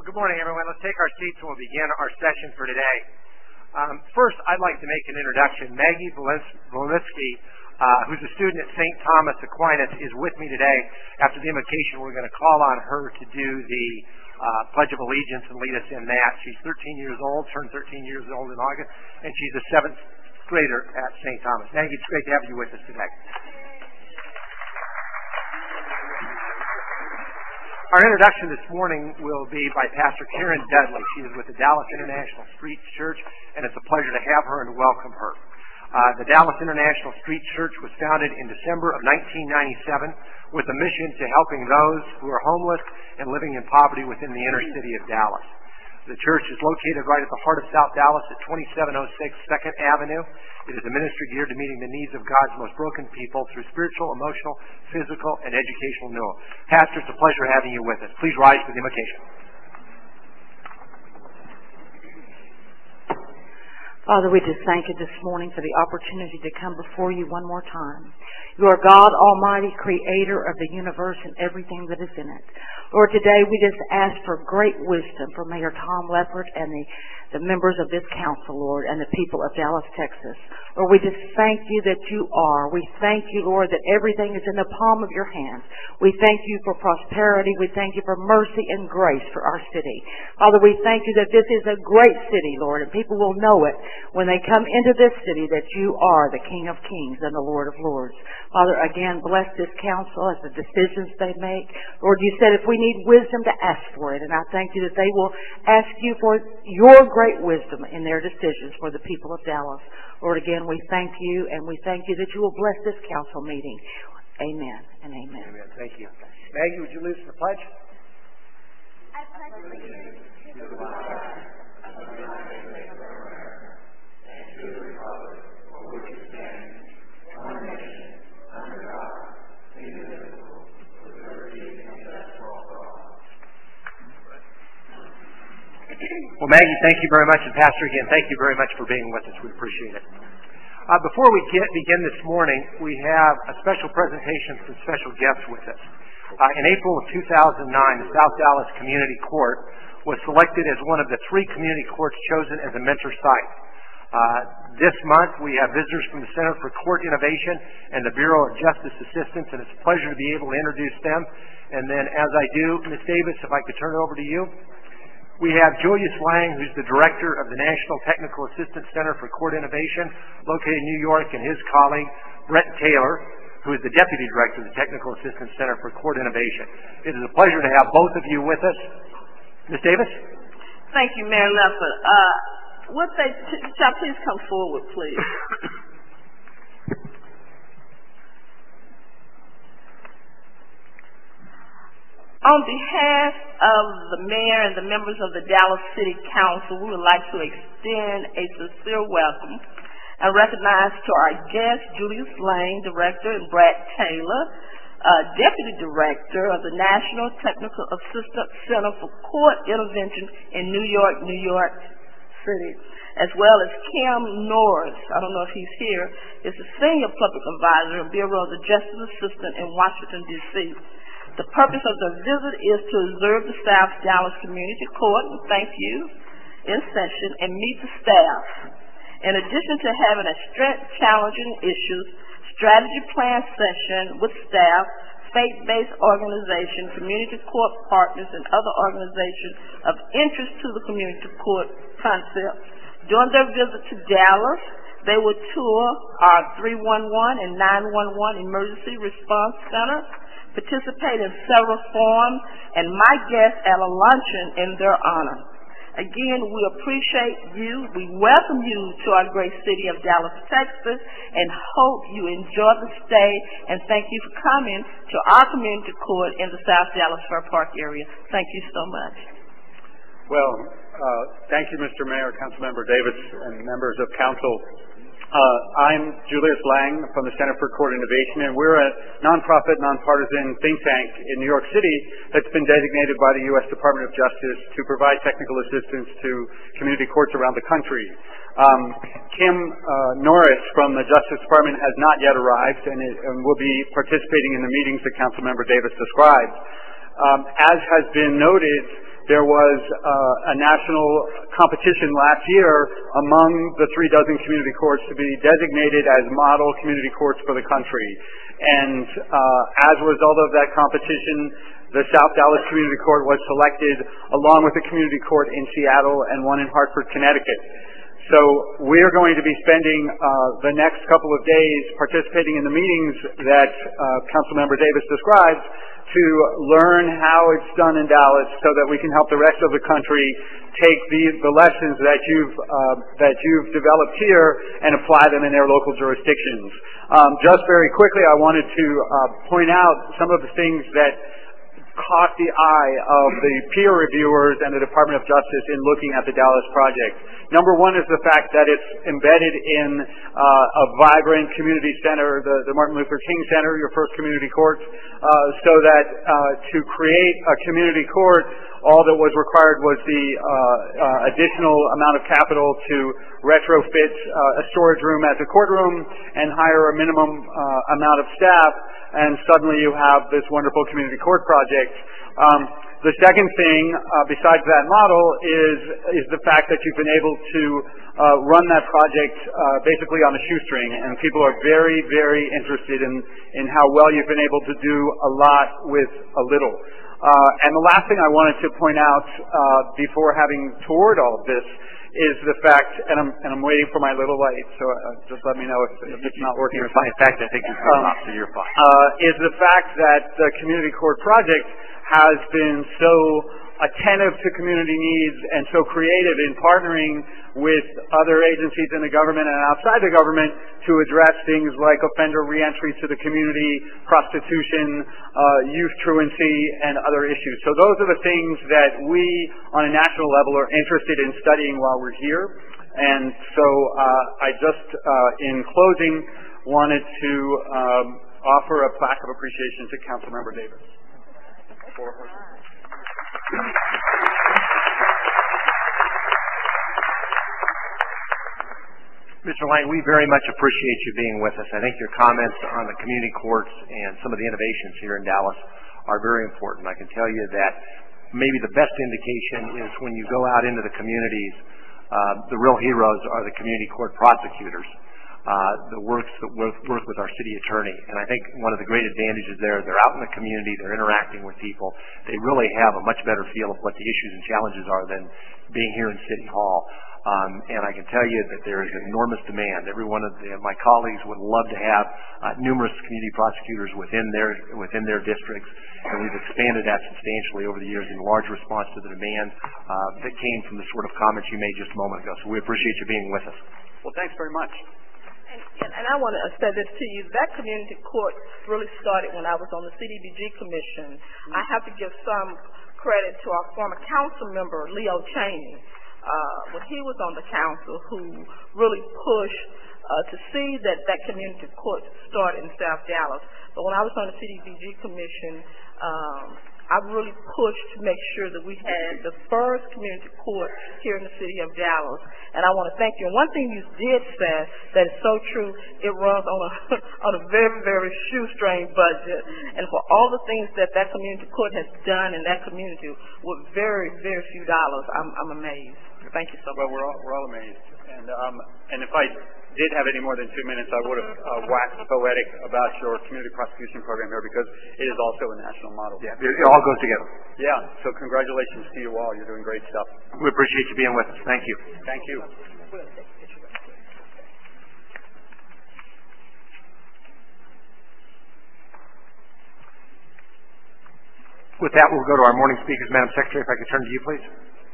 Well, good morning, everyone. Let's take our seats and we'll begin our session for today. First, I'd like to make an introduction. Maggie Volitsky, who's a student at St. Thomas Aquinas, is with me today. After the invocation, we're going to call on her to do the Pledge of Allegiance and lead us in that. She's 13 years old, turned 13 years old in August, and she's a 7th grader at St. Thomas. Maggie, it's great to have you with us today. Our introduction this morning will be by Pastor Karen Dudley. She is with the Dallas International Street Church, and it's a pleasure to have her and welcome her. The Dallas International Street Church was founded in December of 1997 with a mission to helping those who are homeless and living in poverty within the inner city of Dallas. The church is located right at the heart of South Dallas at 2706 2nd Avenue. It is a ministry geared to meeting the needs of God's most broken people through spiritual, emotional, physical, and educational renewal. Pastor, it's a pleasure having you with us. Please rise for the invocation. Father, we just thank you this morning for the opportunity to come before you one more time. You are God Almighty, creator of the universe and everything that is in it. Lord, today we just ask for great wisdom for Mayor Tom Leppert and the members of this council, Lord, and the people of Dallas, Texas. Lord, we just thank you that you are. We thank you, Lord, that everything is in the palm of your hands. We thank you for prosperity. We thank you for mercy and grace for our city. Father, we thank you that this is a great city, Lord, and people will know it when they come into this city that you are the King of Kings and the Lord of Lords. Father, again, bless this council as the decisions they make. Lord, you said if we need wisdom to ask for it, and I thank you that they will ask you for your great wisdom in their decisions for the people of Dallas. Lord, again, we thank you, and we thank you that you will bless this council meeting. Amen and amen. Amen. Thank you. Maggie, would you lead us in the pledge? I pledge allegiance to the flag of the United States of America and to the republic for which it stands, one nation, under God, indivisible, with liberty and justice for all. Well, Maggie, thank you very much, and Pastor, again, thank you very much for being with us. We appreciate it. Before we begin this morning, we have a special presentation from special guests with us. In April of 2009, the South Dallas Community Court was selected as one of the 3 community courts chosen as a mentor site. This month, we have visitors from the Center for Court Innovation and the Bureau of Justice Assistance, and it's a pleasure to be able to introduce them. And then, as I do, Ms. Davis, if I could turn it over to you. We have Julius Lang, who's the director of the National Technical Assistance Center for Court Innovation, located in New York, and his colleague, Brett Taylor, who is the deputy director of the Technical Assistance Center for Court Innovation. It is a pleasure to have both of you with us. Ms. Davis? Thank you, Mayor Leppert. Please come forward, please. On behalf of the mayor and the members of the Dallas City Council, we would like to extend a sincere welcome and recognize to our guests, Julius Lane, Director, and Brad Taylor, Deputy Director of the National Technical Assistance Center for Court Intervention in New York City, as well as Kim Norris, I don't know if he's here, is the Senior Public Advisor and Bureau of the Justice Assistant in Washington, D.C. The purpose of the visit is to observe the South Dallas Community Court, and thank you, in session, and meet the staff. In addition to having a challenging issues strategy plan session with staff, faith-based organizations, community court partners, and other organizations of interest to the community court concept. During their visit to Dallas, they will tour our 311 and 911 emergency response centers, participate in several forums, and my guest at a luncheon in their honor. Again, we appreciate you. We welcome you to our great city of Dallas, Texas, and hope you enjoy the stay, and thank you for coming to our community court in the South Dallas Fair Park area. Thank you so much. Well, thank you, Mr. Mayor, Councilmember Davis, and members of council. I'm Julius Lang from the Center for Court Innovation, and we're a nonprofit, nonpartisan think tank in New York City that's been designated by the U.S. Department of Justice to provide technical assistance to community courts around the country. Kim Norris from the Justice Department has not yet arrived and will be participating in the meetings that Councilmember Davis described. As has been noted, there was a national competition last year among the 36 community courts to be designated as model community courts for the country. And as a result of that competition, the South Dallas Community Court was selected along with a community court in Seattle and one in Hartford, Connecticut. So we're going to be spending the next couple of days participating in the meetings that Councilmember Davis described to learn how it's done in Dallas so that we can help the rest of the country take the lessons that you've developed here and apply them in their local jurisdictions. Just very quickly, I wanted to point out some of the things that caught the eye of the peer reviewers and the Department of Justice in looking at the Dallas project. Number one is the fact that it's embedded in a vibrant community center, the Martin Luther King Center, your first community court, so that to create a community court, all that was required was the additional amount of capital to retrofit a storage room as a courtroom and hire a minimum amount of staff, and suddenly you have this wonderful community court project. The second thing, besides that model, is the fact that you've been able to run that project basically on a shoestring, and people are very, very interested in how well you've been able to do a lot with a little. And the last thing I wanted to point out before having toured all of this is the fact, and I'm waiting for my little light, so just let me know if it's not working. In fact, I think you're fine, so you're fine. Is the fact that the community court project has been so attentive to community needs and so creative in partnering with other agencies in the government and outside the government to address things like offender reentry to the community, prostitution, youth truancy, and other issues. So those are the things that we on a national level are interested in studying while we're here. And so I just, in closing, wanted to offer a plaque of appreciation to Councilmember Davis. Mr. Lang, we very much appreciate you being with us. I think your comments on the community courts and some of the innovations here in Dallas are very important. I can tell you that maybe the best indication is when you go out into the communities, the real heroes are the community court prosecutors. That work with our city attorney. And I think one of the great advantages there, they're out in the community, they're interacting with people. They really have a much better feel of what the issues and challenges are than being here in City Hall. And I can tell you that there is enormous demand. Every one of my colleagues would love to have numerous community prosecutors within their districts, and we've expanded that substantially over the years in large response to the demand that came from the sort of comments you made just a moment ago. So we appreciate you being with us. Well, thanks very much. And I want to say this to you. That community court really started when I was on the CDBG commission. I have to give some credit to our former council member, Leo Cheney, when he was on the council, who really pushed to see that community court start in South Dallas. But when I was on the CDBG commission, I really pushed to make sure that we had the first community court here in the city of Dallas. And I want to thank you. And one thing you did say that is so true, it runs on a very, very shoestring budget. And for all the things that community court has done in that community with very, very few dollars, I'm amazed. Thank you so much. Well, we're all amazed. And if I did have any more than 2 minutes, I would have waxed poetic about your community prosecution program here, because it is also a national model. Yeah, it all goes together. Yeah, so congratulations to you all. You're doing great stuff. We appreciate you being with us. Thank you. Thank you. With that, we'll go to our morning speakers. Madam Secretary, if I could turn to you, please.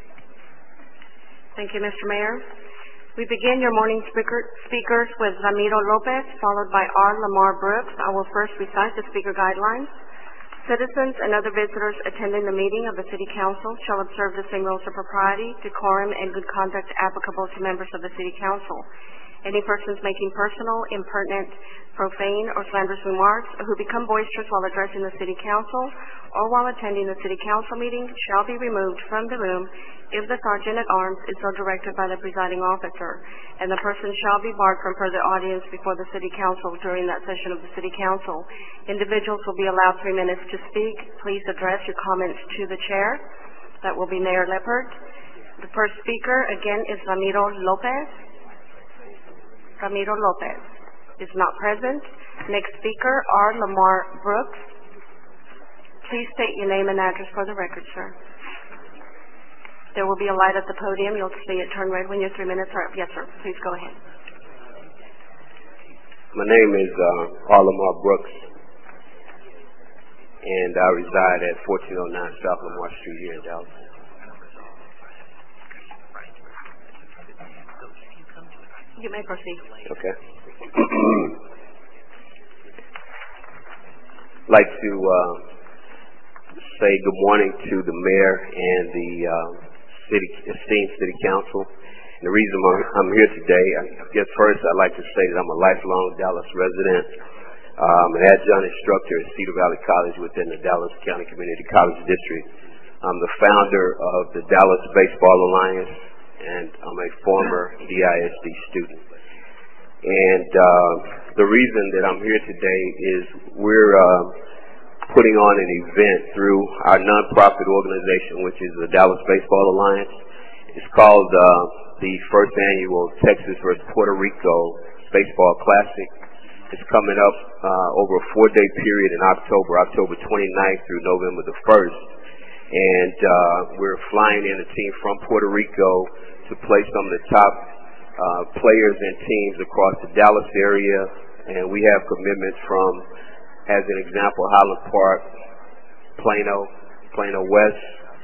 Thank you, Mr. Mayor. We begin your morning speakers with Ramiro Lopez, followed by R. Lamar Brooks. I will first recite the speaker guidelines. Citizens and other visitors attending the meeting of the City Council shall observe the same rules of propriety, decorum, and good conduct applicable to members of the City Council. Any persons making personal, impertinent, profane, or slanderous remarks who become boisterous while addressing the City Council or while attending the City Council meeting shall be removed from the room if the Sergeant at Arms is so directed by the presiding officer, and the person shall be barred from further audience before the City Council during that session of the City Council. Individuals will be allowed 3 minutes to speak. Please address your comments to the chair. That will be Mayor Leopard. The first speaker, again, is Ramiro Lopez. Ramiro Lopez is not present. Next speaker, R. Lamar Brooks. Please state your name and address for the record, sir. There will be a light at the podium. You'll see it turn red when your 3 minutes are up. Yes, sir. Please go ahead. My name is R. Lamar Brooks, and I reside at 1409 South Lamar Street here in Dallas. You may proceed. Okay. I'd like to say good morning to the mayor and the esteemed city council. And the reason I'm here today, I guess first I'd like to say that I'm a lifelong Dallas resident, an adjunct instructor at Cedar Valley College within the Dallas County Community College District. I'm the founder of the Dallas Baseball Alliance, and I'm a former DISD student. And the reason that I'm here today is we're putting on an event through our nonprofit organization, which is the Dallas Baseball Alliance. It's called the first annual Texas vs. Puerto Rico Baseball Classic. It's coming up over a 4-day period in October 29th through November the 1st. And we're flying in a team from Puerto Rico to play some of the top players and teams across the Dallas area. And we have commitments from, as an example, Highland Park, Plano West,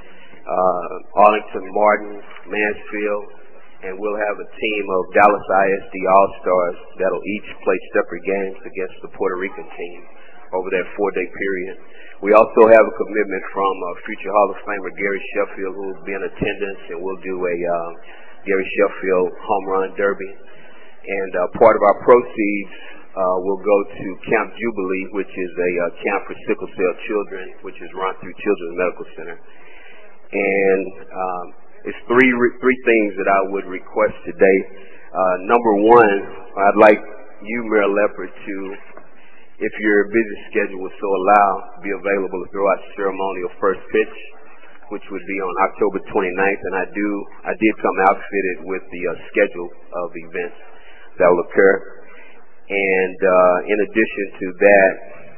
Arlington Martin, Mansfield, and we'll have a team of Dallas ISD All-Stars that'll each play separate games against the Puerto Rican team over that 4-day period. We also have a commitment from future Hall of Famer Gary Sheffield, who will be in attendance, and we'll do a Gary Sheffield home run derby. And part of our proceeds will go to Camp Jubilee, which is a camp for sickle cell children, which is run through Children's Medical Center. And it's three things that I would request today. Number one, I'd like you, Mayor Leopard, to, if your busy schedule would so allow, be available to throw out the ceremonial first pitch, which would be on October 29th. And I did come outfitted with the schedule of events that will occur. And in addition to that,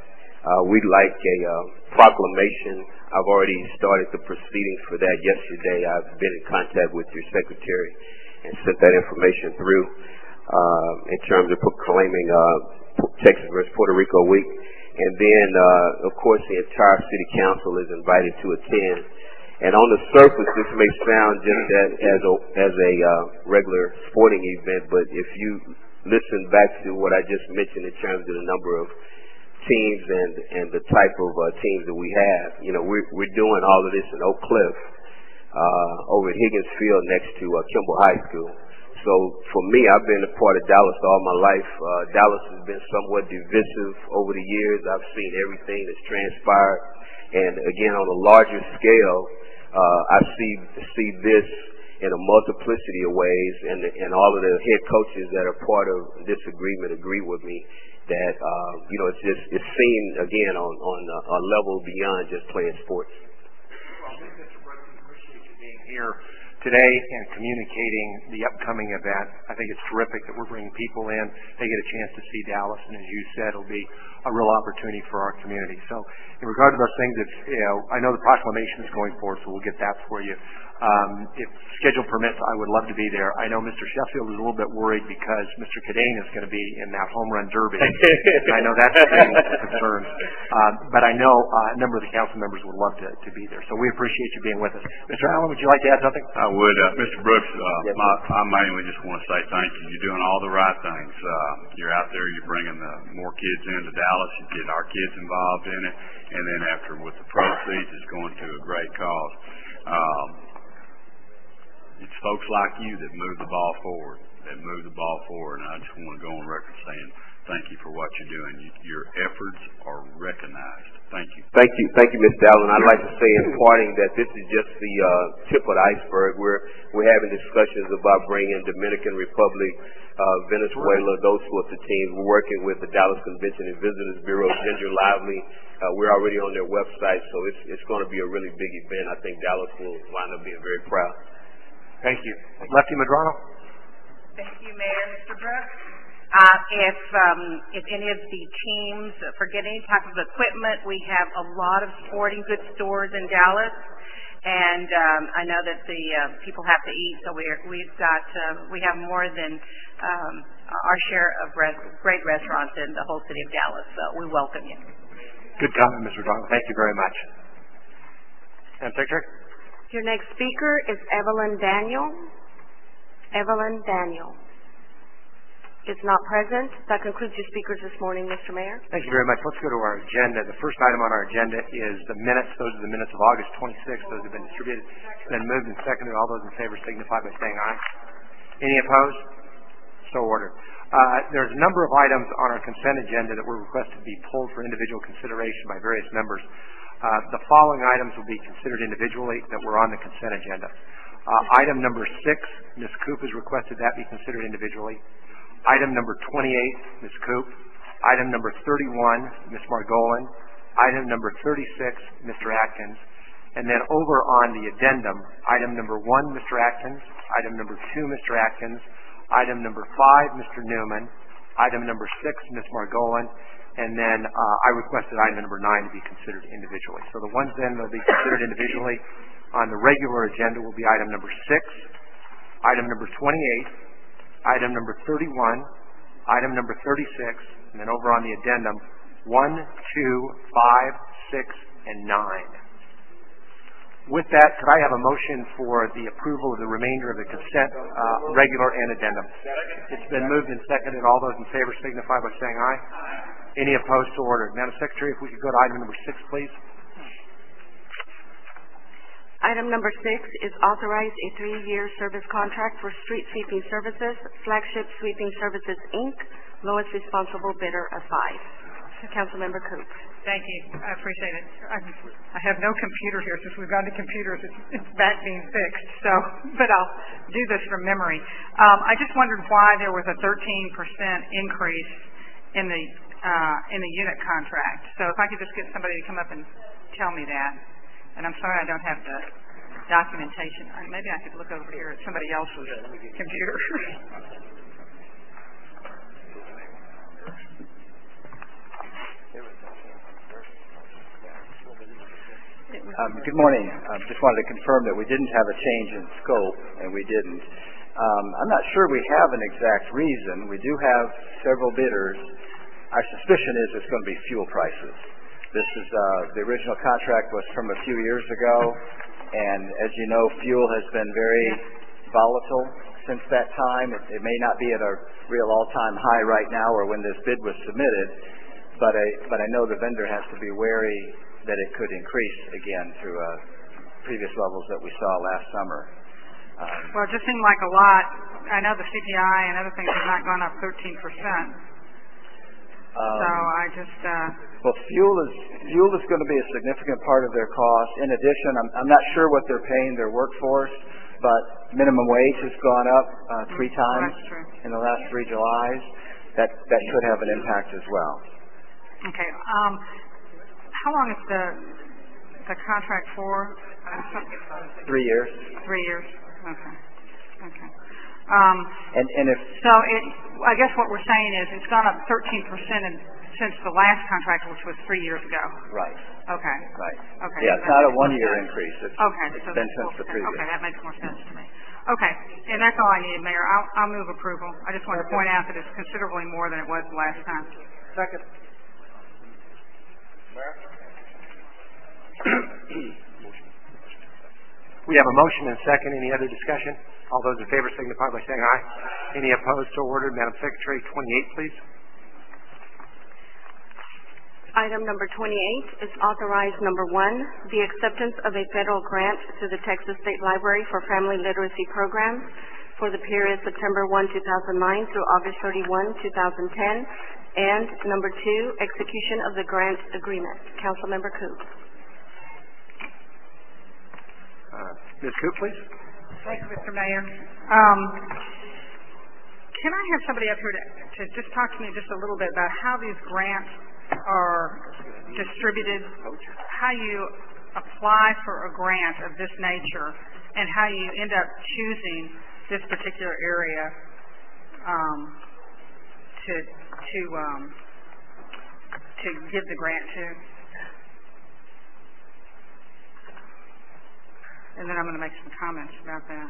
we'd like a proclamation. I've already started the proceedings for that yesterday. I've been in contact with your secretary and sent that information through in terms of proclaiming Texas vs. Puerto Rico week. And then, of course, the entire city council is invited to attend. And on the surface, this may sound just as a regular sporting event, but if you listen back to what I just mentioned in terms of the number of teams and the type of teams that we have, we're doing all of this in Oak Cliff, over at Higgins Field next to Kimball High School. So for me, I've been a part of Dallas all my life. Dallas has been somewhat divisive over the years. I've seen everything that's transpired, and again, on a larger scale, I see this in a multiplicity of ways, and all of the head coaches that are part of this agreement agree with me that it's seen again on a level beyond just playing sports. Well, Mr. Brooks, we appreciate you being here today and communicating the upcoming event. I think it's terrific that we're bringing people in. They get a chance to see Dallas, and as you said, it'll be a real opportunity for our community. So in regard to those things, I know the proclamation is going forward, so we'll get that for you. If schedule permits, I would love to be there. I know Mr. Sheffield is a little bit worried because Mr. Cadane is going to be in that home run derby. I know that's a concern. But I know a number of the council members would love to be there. So we appreciate you being with us. Mr. Allen, would you like to add something? I would. Mr. Brooks, I mainly just want to say thank you. You're doing all the right things. You're out there, you're bringing more kids into Dallas, you're getting our kids involved in it, and then after with the proceeds, it's going to a great cause. It's It's folks like you that move the ball forward, and I just want to go on record saying thank you for what you're doing. Your efforts are recognized. Thank you. Thank you, Mr. Allen. I'd like to say in parting that this is just the tip of the iceberg. We're having discussions about bringing Dominican Republic, Venezuela, those sorts of teams. We're working with the Dallas Convention and Visitors Bureau, Ginger Lively. We're already on their website, so it's going to be a really big event. I think Dallas will wind up being very proud. Thank you. Lefty Medrano. Thank you, Mayor. Mr. Brooks. If any of the teams forget any type of equipment, we have a lot of sporting goods stores in Dallas, and I know that the people have to eat, so we have more than our share of great restaurants in the whole city of Dallas. So we welcome you. Good comment, Mr. Medrano. Thank you very much. Madam Secretary. Your next speaker is Evelyn Daniel. Evelyn Daniel is not present. That concludes your speakers this morning, Mr. Mayor. Thank you very much. Let's go to our agenda. The first item on our agenda is the minutes. Those are the minutes of August 26th. Those have been distributed. It's been moved and seconded. All those in favor signify by saying aye. Any opposed? So ordered. There's a number of items on our consent agenda that were requested to be pulled for individual consideration by various members. The following items will be considered individually that were on the consent agenda. Item number 6, Ms. Coop has requested that be considered individually. Item number 28, Ms. Coop. Item number 31, Ms. Margolin. Item number 36, Mr. Atkins. And then over on the addendum, item number 1, Mr. Atkins. Item number 2, Mr. Atkins. Item number 5, Mr. Newman. Item number 6, Ms. Margolin. And then I requested item number 9 to be considered individually. So the ones then that will be considered individually on the regular agenda will be item number 6, item number 28, item number 31, item number 36, and then over on the addendum, 1, 2, 5, 6, and 9. With that, could I have a motion for the approval of the remainder of the consent, regular and addendum? It's been moved and seconded. All those in favor signify by saying aye. Any opposed? So ordered. Madam Secretary, if we could go to item number 6, please. Item number 6 is authorize a 3-year service contract for street sweeping services, Flagship Sweeping Services, Inc., lowest responsible bidder of 5. Councilmember Coop. Thank you. I appreciate it. I have no computer here. Since we've gone to computers, it's back being fixed. So, but I'll do this from memory. I just wondered why there was a 13% increase in the unit contract. So if I could just get somebody to come up and tell me that. And I'm sorry I don't have the documentation. Maybe I could look over here at somebody else's computer. Good morning. Just wanted to confirm that we didn't have a change in scope, and we didn't. I'm not sure we have an exact reason. We do have several bidders. Our suspicion is it's going to be fuel prices. This is the original contract was from a few years ago, and as you know, fuel has been very volatile since that time. It may not be at a real all-time high right now or when this bid was submitted, but I know the vendor has to be wary that it could increase again to previous levels that we saw last summer. Well, it just seemed like a lot. I know the CPI and other things have not gone up 13%. So I just... Well, fuel is going to be a significant part of their cost. In addition, I'm not sure what they're paying their workforce, but minimum wage has gone up 3 times in the last 3 Julys. That could have an impact as well. Okay. How long is the contract for? 3 years. 3 years. Okay. I guess what we're saying is it's gone up 13% since the last contract, which was 3 years ago. Right. Okay. Right. Okay. Yeah, it's not a 1-year increase. It's been since the previous. Okay, that makes more sense to me. Okay, and that's all I needed, Mayor. I'll move approval. I just wanted to point out that it's considerably more than it was the last time. Second. We have a motion and a second. Any other discussion? All those in favor signify by saying aye. Any opposed? So ordered. Madam Secretary, 28, please. Item number 28 is authorized number 1, the acceptance of a federal grant to the Texas State Library for Family Literacy Programs for the period September 1, 2009 through August 31, 2010. And number 2, execution of the grant agreement. Councilmember Coop. Ms. Coop, please. Thank you, Mr. Mayor. Can I have somebody up here to just talk to me just a little bit about how these grants are distributed, how you apply for a grant of this nature, and how you end up choosing this particular area to give the grant to? And then I'm going to make some comments about that.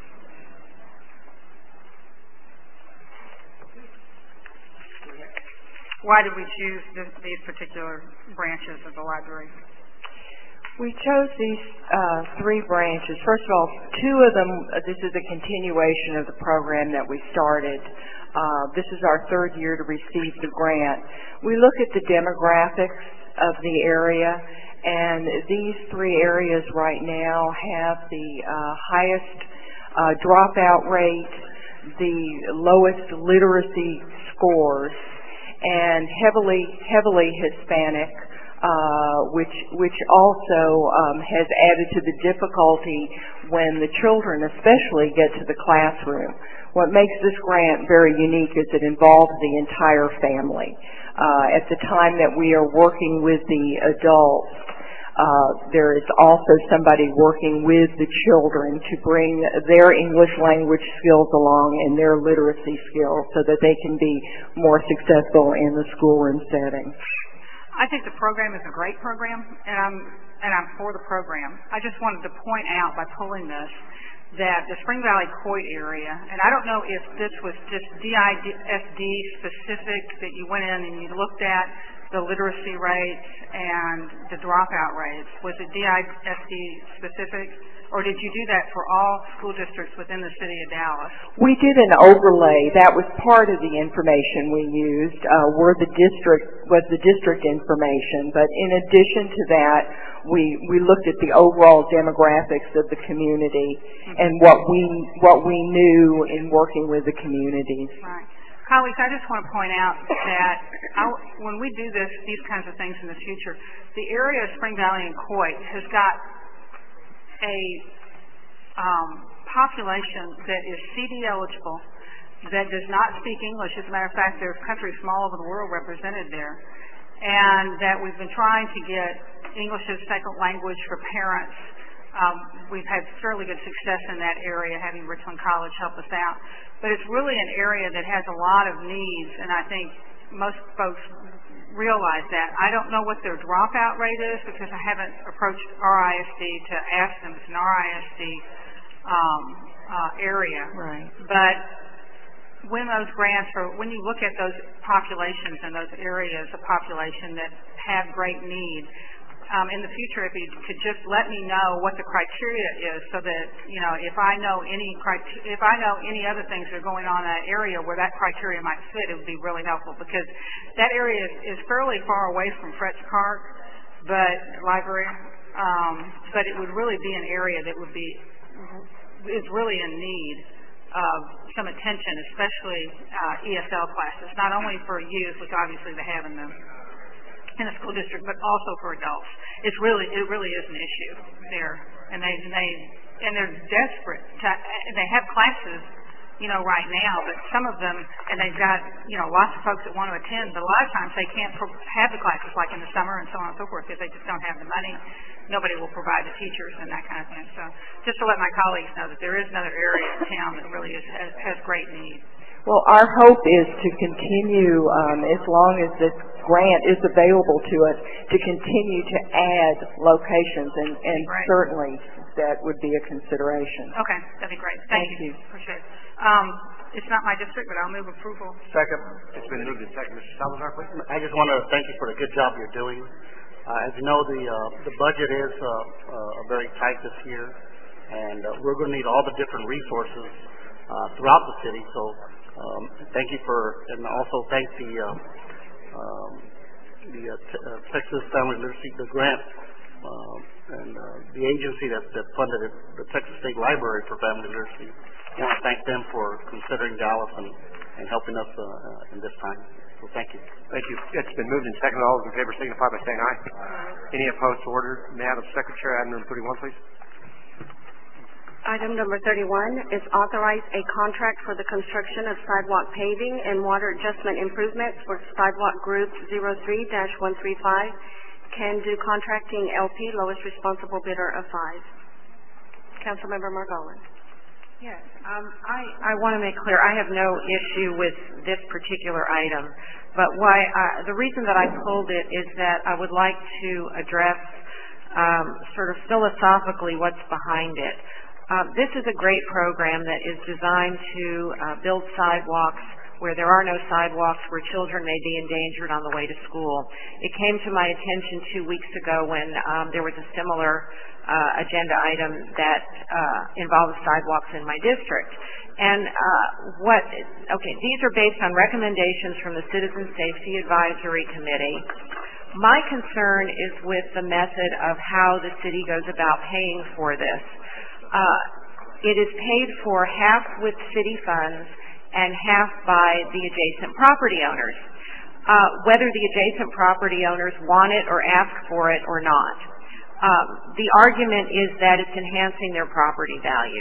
Why did we choose these particular branches of the library? We chose these 3 branches. First of all, 2 of them, this is a continuation of the program that we started. This is our 3rd year to receive the grant. We look at the demographics of the area, and these 3 areas right now have the highest dropout rate, the lowest literacy scores, and heavily Hispanic, which also has added to the difficulty when the children especially get to the classroom. What makes this grant very unique is it involves the entire family. At the time that we are working with the adults, there is also somebody working with the children to bring their English language skills along and their literacy skills so that they can be more successful in the schoolroom setting. I think the program is a great program, and I'm for the program. I just wanted to point out by pulling this that the Spring Valley Coit area, and I don't know if this was just DISD specific, that you went in and you looked at the literacy rates and the dropout rates. Was it DISD specific, or did you do that for all school districts within the city of Dallas? We did an overlay. That was part of the information we used, was the district information. But in addition to that, we looked at the overall demographics of the community and what we knew in working with the communities. Right. Colleagues, I just want to point out that when we do these kinds of things in the future, the area of Spring Valley and Coit has got a population that is CD eligible, that does not speak English. As a matter of fact, there's countries from all over the world represented there, and that we've been trying to get English as second language for parents. We've had fairly good success in that area, having Richland College help us out. But it's really an area that has a lot of needs, and I think most folks realize that. I don't know what their dropout rate is because I haven't approached RISD to ask them. It's an RISD area. Right. But when those grants when you look at those populations and those areas of population that have great need, in the future, if you could just let me know what the criteria is, so that if I know any other things that are going on in that area where that criteria might fit, it would be really helpful, because that area is fairly far away from Fretz Park, library, but it would really be an area that is really in need of some attention, especially ESL classes, not only for youth, which obviously they have in the school district, but also for adults. It really is an issue there, and they're desperate. They have classes, right now, but some of them, and they've got lots of folks that want to attend, but a lot of times they can't have the classes like in the summer and so on and so forth because they just don't have the money. Nobody will provide the teachers and that kind of thing. So just to let my colleagues know that there is another area in town that really has great need. Well, our hope is to continue, as long as this grant is available to us, to continue to add locations, and right. Certainly that would be a consideration. Okay, that'd be great. Thank you. Appreciate it. It's not my district, but I'll move approval. Second. It's been moved and seconded. Mr. Salazar, please. I just want to thank you for the good job you're doing. As you know, the budget is very tight this year, and we're going to need all the different resources throughout the city. So thank you and also thank the Texas Family Literacy, the grant, and the agency that funded it, the Texas State Library for Family Literacy. I want to thank them for considering Dallas and helping us in this time. So thank you. Thank you. It's been moved and seconded. All those in favor signify by saying aye. Any opposed to order? Madam Secretary, item number 31, please. Item number 31 is authorize a contract for the construction of sidewalk paving and water adjustment improvements for Sidewalk Group 03-135, Can Do Contracting LP, lowest responsible bidder of 5. Councilmember Margolin. Yes, I want to make clear, I have no issue with this particular item, but the reason that I pulled it is that I would like to address sort of philosophically what's behind it. This is a great program that is designed to build sidewalks where there are no sidewalks, where children may be endangered on the way to school. It came to my attention 2 weeks ago when there was a similar agenda item that involves sidewalks in my district. And these are based on recommendations from the Citizen Safety Advisory Committee. My concern is with the method of how the city goes about paying for this. It is paid for half with city funds and half by the adjacent property owners, whether the adjacent property owners want it or ask for it or not. The argument is that it's enhancing their property value.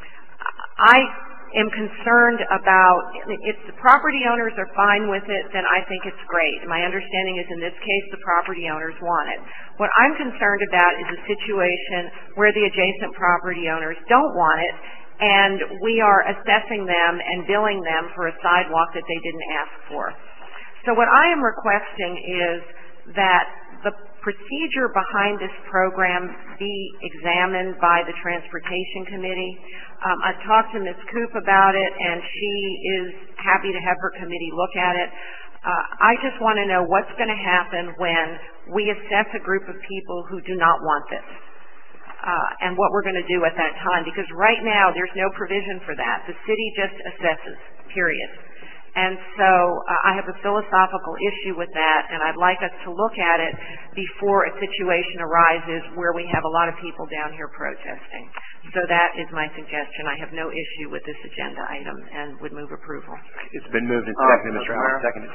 I am concerned about, if the property owners are fine with it, then I think it's great. My understanding is in this case the property owners want it. What I'm concerned about is a situation where the adjacent property owners don't want it, and we are assessing them and billing them for a sidewalk that they didn't ask for. So what I am requesting is that the procedure behind this program be examined by the Transportation Committee. I've talked to Ms. Coop about it, and she is happy to have her committee look at it. I just want to know what's going to happen when we assess a group of people who do not want this, and what we're going to do at that time, because right now there's no provision for that. The city just assesses, period. And so I have a philosophical issue with that, and I'd like us to look at it before a situation arises where we have a lot of people down here protesting. So that is my suggestion. I have no issue with this agenda item and would move approval. It's been moved and seconded, Mr. Allen. Seconded.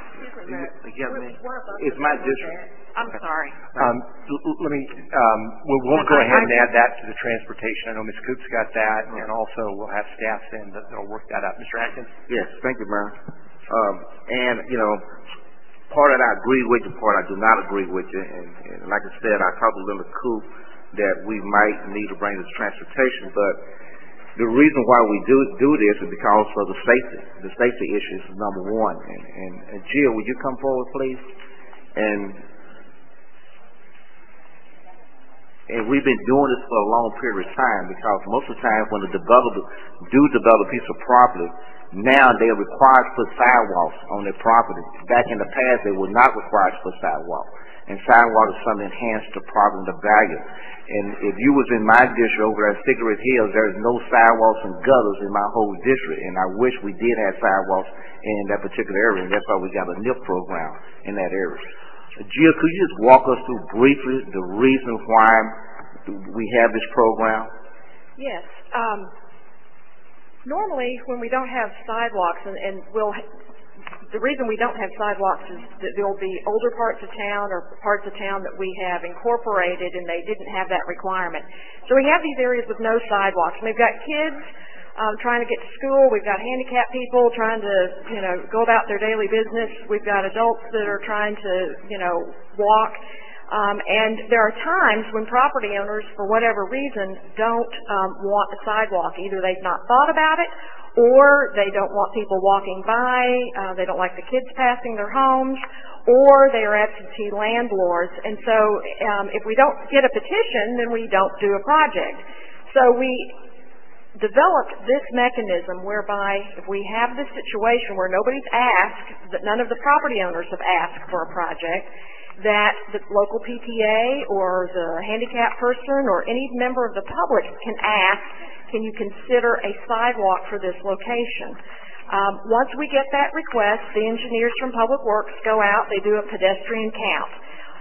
It's my district. I'm sorry. We'll go ahead and add that to the transportation. I know Ms. Coop's got that, and also we'll have staff in that'll work that out. Mr. Atkins? Yes, thank you, Mayor. Part of it I agree with you, part I do not agree with you. And like I said, I talked to Linda Coop that we might need to bring this transportation, but the reason why we do this is because of the safety. The safety issue is number one. And Jill, would you come forward, please? And we've been doing this for a long period of time, because most of the time when the developer do develop a piece of property, now they are required to put sidewalks on their property. Back in the past, they were not required to put sidewalks. And sidewalk is something that enhances the property, the value. And if you was in my district over at Cigarette Hills, there's no sidewalks and gutters in my whole district. And I wish we did have sidewalks in that particular area. And that's why we got a NIP program in that area. Jill, could you just walk us through briefly the reason why we have this program? Yes. Normally, when we don't have sidewalks, the reason we don't have sidewalks is that there will be older parts of town or parts of town that we have incorporated and they didn't have that requirement. So we have these areas with no sidewalks. And we've got kids trying to get to school. We've got handicapped people trying to, go about their daily business. We've got adults that are trying to, walk. And there are times when property owners, for whatever reason, don't want a sidewalk. Either they've not thought about it, or they don't want people walking by, they don't like the kids passing their homes, or they are absentee landlords. And so if we don't get a petition, then we don't do a project. So we developed this mechanism whereby if we have this situation where nobody's asked, that none of the property owners have asked for a project, that the local PTA or the handicapped person or any member of the public can ask, can you consider a sidewalk for this location? Once we get that request, the engineers from Public Works go out, they do a pedestrian count.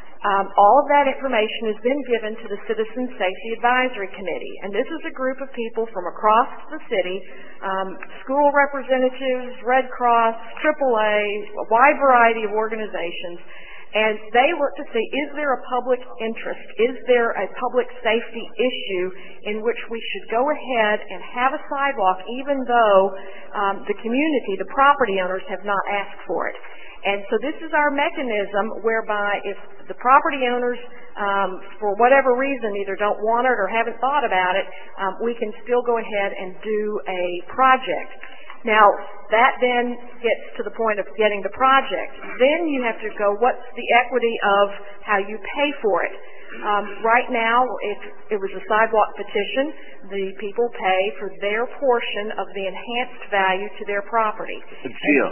All of that information has been given to the Citizen Safety Advisory Committee, and this is a group of people from across the city, school representatives, Red Cross, AAA, a wide variety of organizations, and they look to see, is there a public interest? Is there a public safety issue in which we should go ahead and have a sidewalk even though the community, the property owners, have not asked for it? And so this is our mechanism whereby if the property owners, for whatever reason, either don't want it or haven't thought about it, we can still go ahead and do a project. Now, that then gets to the point of getting the project. Then you have to go, what's the equity of how you pay for it? Right now, if it was a sidewalk petition, the people pay for their portion of the enhanced value to their property. Jill,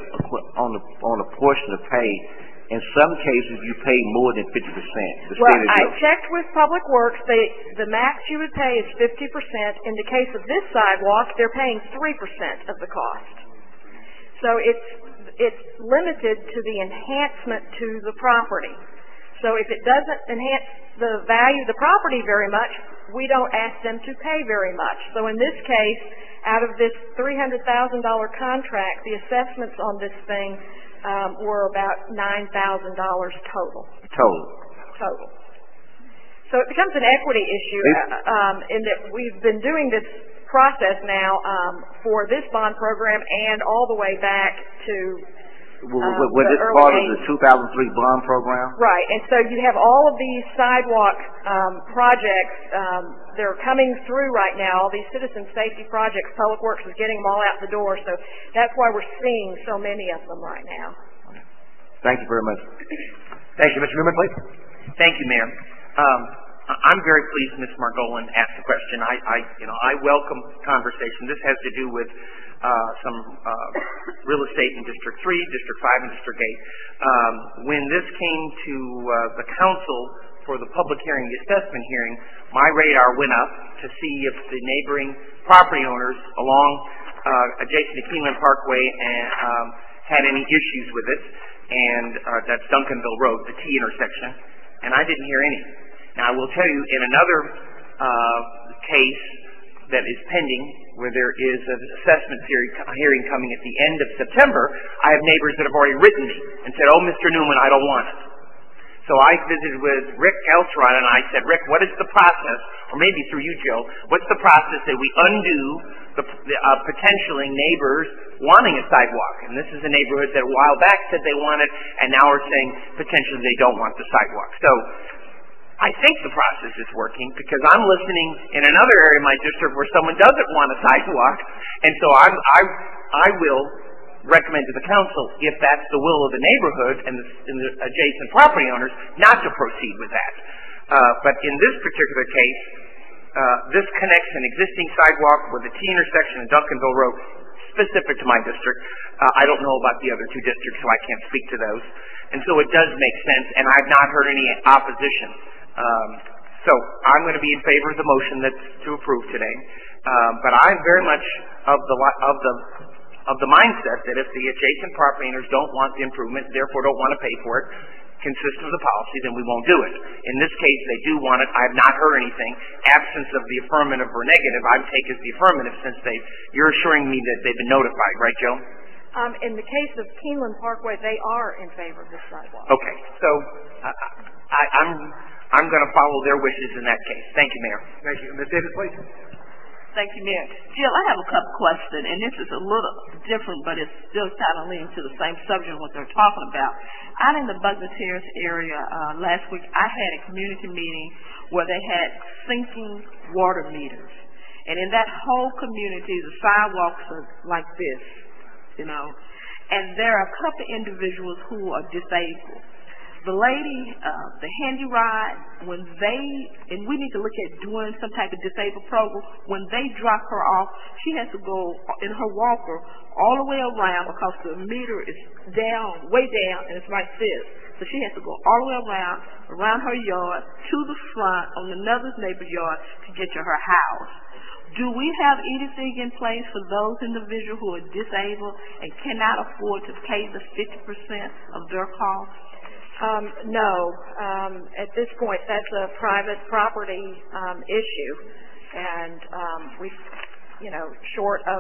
on the portion of pay, in some cases you pay more than 50%. Well, I checked with Public Works. The max you would pay is 50%. In the case of this sidewalk, they're paying 3% of the cost. So it's limited to the enhancement to the property. So if it doesn't enhance the value of the property very much, we don't ask them to pay very much. So in this case, out of this $300,000 contract, the assessments on this thing were about $9,000 total. Total. So it becomes an equity issue in that we've been doing this process now for this bond program and all the way back to was this part of the 2003 bond program? Right, and so you have all of these sidewalk projects that are coming through right now, all these citizen safety projects. Public Works is getting them all out the door, so that's why we're seeing so many of them right now. Thank you very much. Thank you. Mr. Newman, please. Thank you, Mayor. I'm very pleased Ms. Margolin asked the question. I welcome conversation. This has to do with some real estate in District 3, District 5, and District 8. When this came to the council for the public hearing, the assessment hearing, my radar went up to see if the neighboring property owners along adjacent to Keeneland Parkway had any issues with it, and that's Duncanville Road, the T intersection, and I didn't hear any. Now, I will tell you, in another case that is pending, where there is an assessment hearing coming at the end of September, I have neighbors that have already written me and said, "Oh, Mr. Newman, I don't want it." So I visited with Rick Eltron, and I said, "Rick, what is the process," or maybe through you, Joe, what's the process that we undo the potentially neighbors wanting a sidewalk? And this is a neighborhood that a while back said they wanted, and now are saying potentially they don't want the sidewalk. So I think the process is working because I'm listening in another area of my district where someone doesn't want a sidewalk, and so I will recommend to the council, if that's the will of the neighborhood and the adjacent property owners, not to proceed with that. But in this particular case, this connects an existing sidewalk with the T intersection and Duncanville Road, specific to my district. I don't know about the other two districts, so I can't speak to those. And so it does make sense, and I've not heard any opposition. So I'm going to be in favor of the motion that's to approve today. But I'm very much of the mindset that if the adjacent property owners don't want the improvement, therefore don't want to pay for it, consistent with the policy, then we won't do it. In this case, they do want it. I have not heard anything. Absence of the affirmative or negative, I would take as the affirmative since you're assuring me that they've been notified, right, Joe? In the case of Keeneland Parkway, they are in favor of this sidewalk. Okay, so I'm going to follow their wishes in that case. Thank you, Mayor. Thank you. Ms. Davis, please. Thank you, Mayor. Jill, I have a couple questions, and this is a little different, but it's still kind of leading to the same subject of what they're talking about. Out in the Bugler Terrace area last week, I had a community meeting where they had sinking water meters. And in that whole community, the sidewalks are like this, and there are a couple individuals who are disabled. The lady, the handy ride, and we need to look at doing some type of disabled program, when they drop her off, she has to go in her walker all the way around because the meter is down, way down, and it's like this. So she has to go all the way around her yard, to the front, on another neighbor's yard, to get to her house. Do we have anything in place for those individuals who are disabled and cannot afford to pay the 50% of their costs? No. At this point, that's a private property issue, and we, short of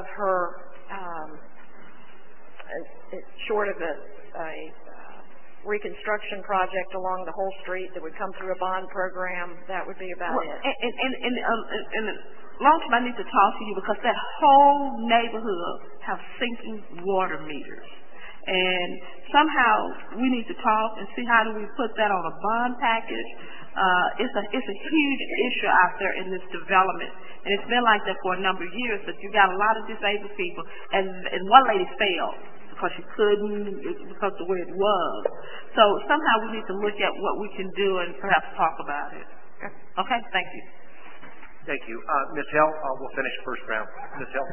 a reconstruction project along the whole street that would come through a bond program, that would be about it. And long term, I need to talk to you because that whole neighborhood have sinking water meters. And somehow we need to talk and see how do we put that on a bond package. It's a huge issue out there in this development, and it's been like that for a number of years. But you got a lot of disabled people, and one lady failed because she couldn't, because of the way it was. So somehow we need to look at what we can do and perhaps talk about it. Okay, thank you. Thank you. Ms. Hill, we'll finish first round. Ms. Hill.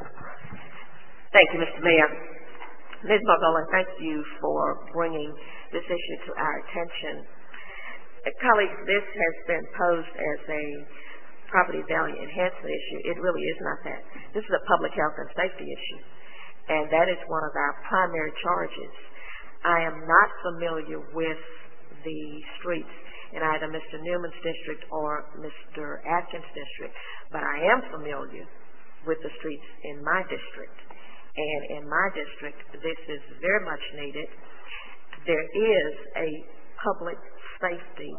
Thank you, Mr. Mayor. Ms. Margolin, thank you for bringing this issue to our attention. Colleagues, this has been posed as a property value enhancement issue. It really is not that. This is a public health and safety issue, and that is one of our primary charges. I am not familiar with the streets in either Mr. Newman's district or Mr. Atkins' district, but I am familiar with the streets in my district. And in my district, this is very much needed. There is a public safety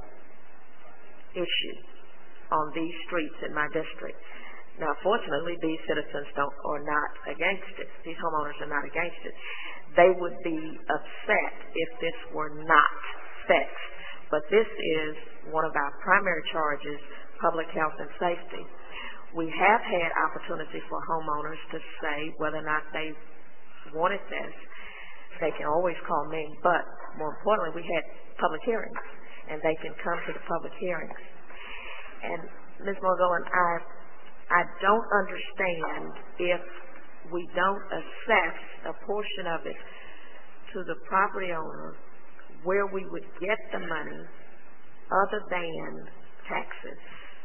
issue on these streets in my district. Now, fortunately, these citizens are not against it. These homeowners are not against it. They would be upset if this were not fixed. But this is one of our primary charges, public health and safety. We have had opportunity for homeowners to say whether or not they wanted this. They can always call me, but more importantly, we had public hearings, and they can come to the public hearings. And Ms. Margolin, I don't understand if we don't assess a portion of it to the property owner where we would get the money other than taxes.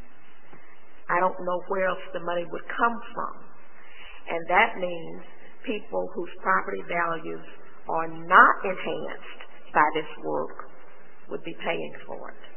I don't know where else the money would come from. And that means people whose property values are not enhanced by this work would be paying for it.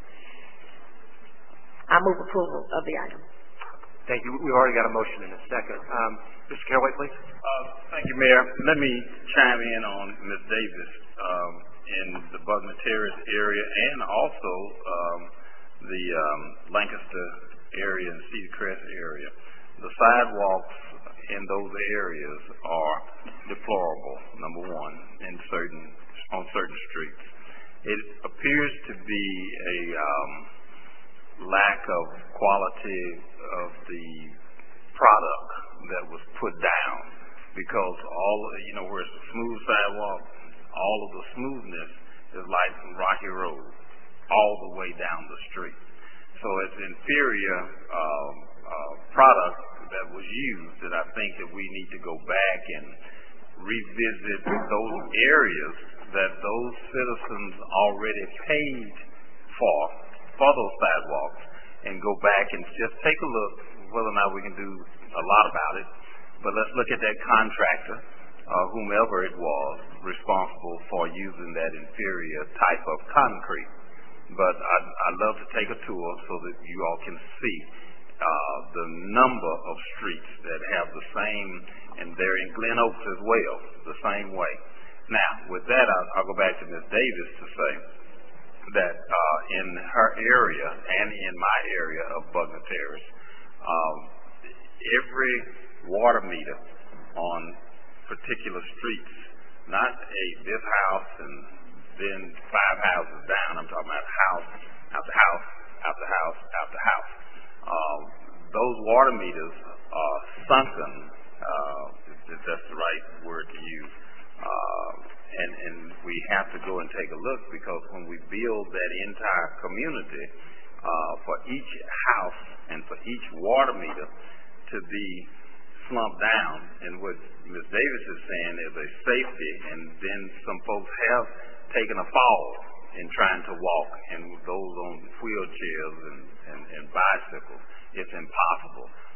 I move approval of the item. Thank you. We've already got a motion in a second. Mr. Caraway, please. Thank you, Mayor. Let me chime in on Ms. Davis in the Buckner Terrace area and also the Lancaster area and Cedar Crest area. The sidewalks in those areas are deplorable, number one, on certain streets. It appears to be a lack of quality of the product that was put down because where it's a smooth sidewalk, all of the smoothness is like rocky road all the way down the street. So it's inferior product that was used that I think that we need to go back and revisit those areas that those citizens already paid for those sidewalks and go back and just take a look whether or not we can do a lot about it. But let's look at that contractor, whomever it was, responsible for using that inferior type of concrete. But I'd love to take a tour so that you all can see the number of streets that have the same, and they're in Glen Oaks as well, the same way. Now, with that, I'll go back to Ms. Davis to say that in her area and in my area of Buckner Terrace, every water meter on particular streets, not this house and then 5 houses down, I'm talking about house after house after house after house. Those water meters are sunken, if that's the right word to use, and we have to go and take a look because when we build that entire community, for each house and for each water meter to be slumped down, and what Ms. Davis is saying is a safety, and then some folks have taken a fall in trying to walk, and those on wheelchairs and bicycles, it's impossible.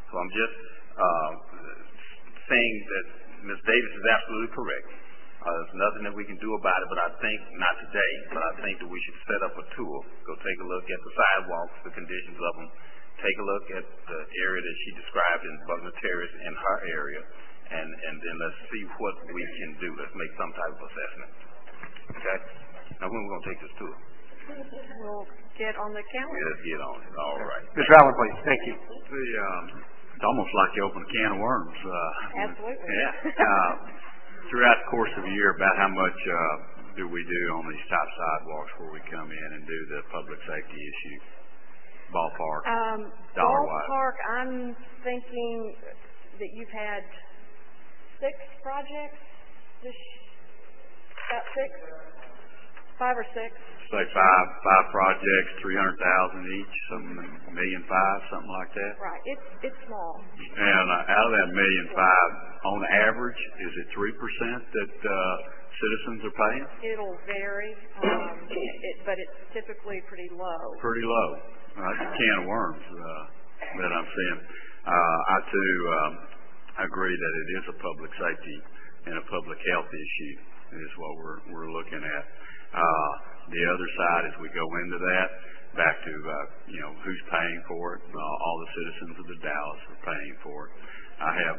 So I'm just saying that Ms. Davis is absolutely correct. There's nothing that we can do about it, but I think, not today, but I think that we should set up a tour, go take a look at the sidewalks, the conditions of them, take a look at the area that she described in Buckner Terrace in her area, and then let's see what we can do. Let's make some type of assessment. Okay? Now, when are we going to take this tour? We'll get on the calendar. Let's get on it. All right. Mr. Allen, please. Thank you. It's almost like you open a can of worms. Absolutely. Yeah. Throughout the course of a year, about how much do we do on these top sidewalks where we come in and do the public safety issue? Ballpark, dollar-wise. Ballpark, I'm thinking that you've had 6 projects about 5 or 6. Say five projects, 300,000 each, $1.5 million, something like that. Right. It's small. And out of that $1.5 million, on average, is it 3% that citizens are paying? It'll vary, but it's typically pretty low. Pretty low. That's a can of worms that I'm seeing. I too agree that it is a public safety and a public health issue is what we're looking at. The other side, as we go into that, back to who's paying for it. All the citizens of the Dallas are paying for it. I have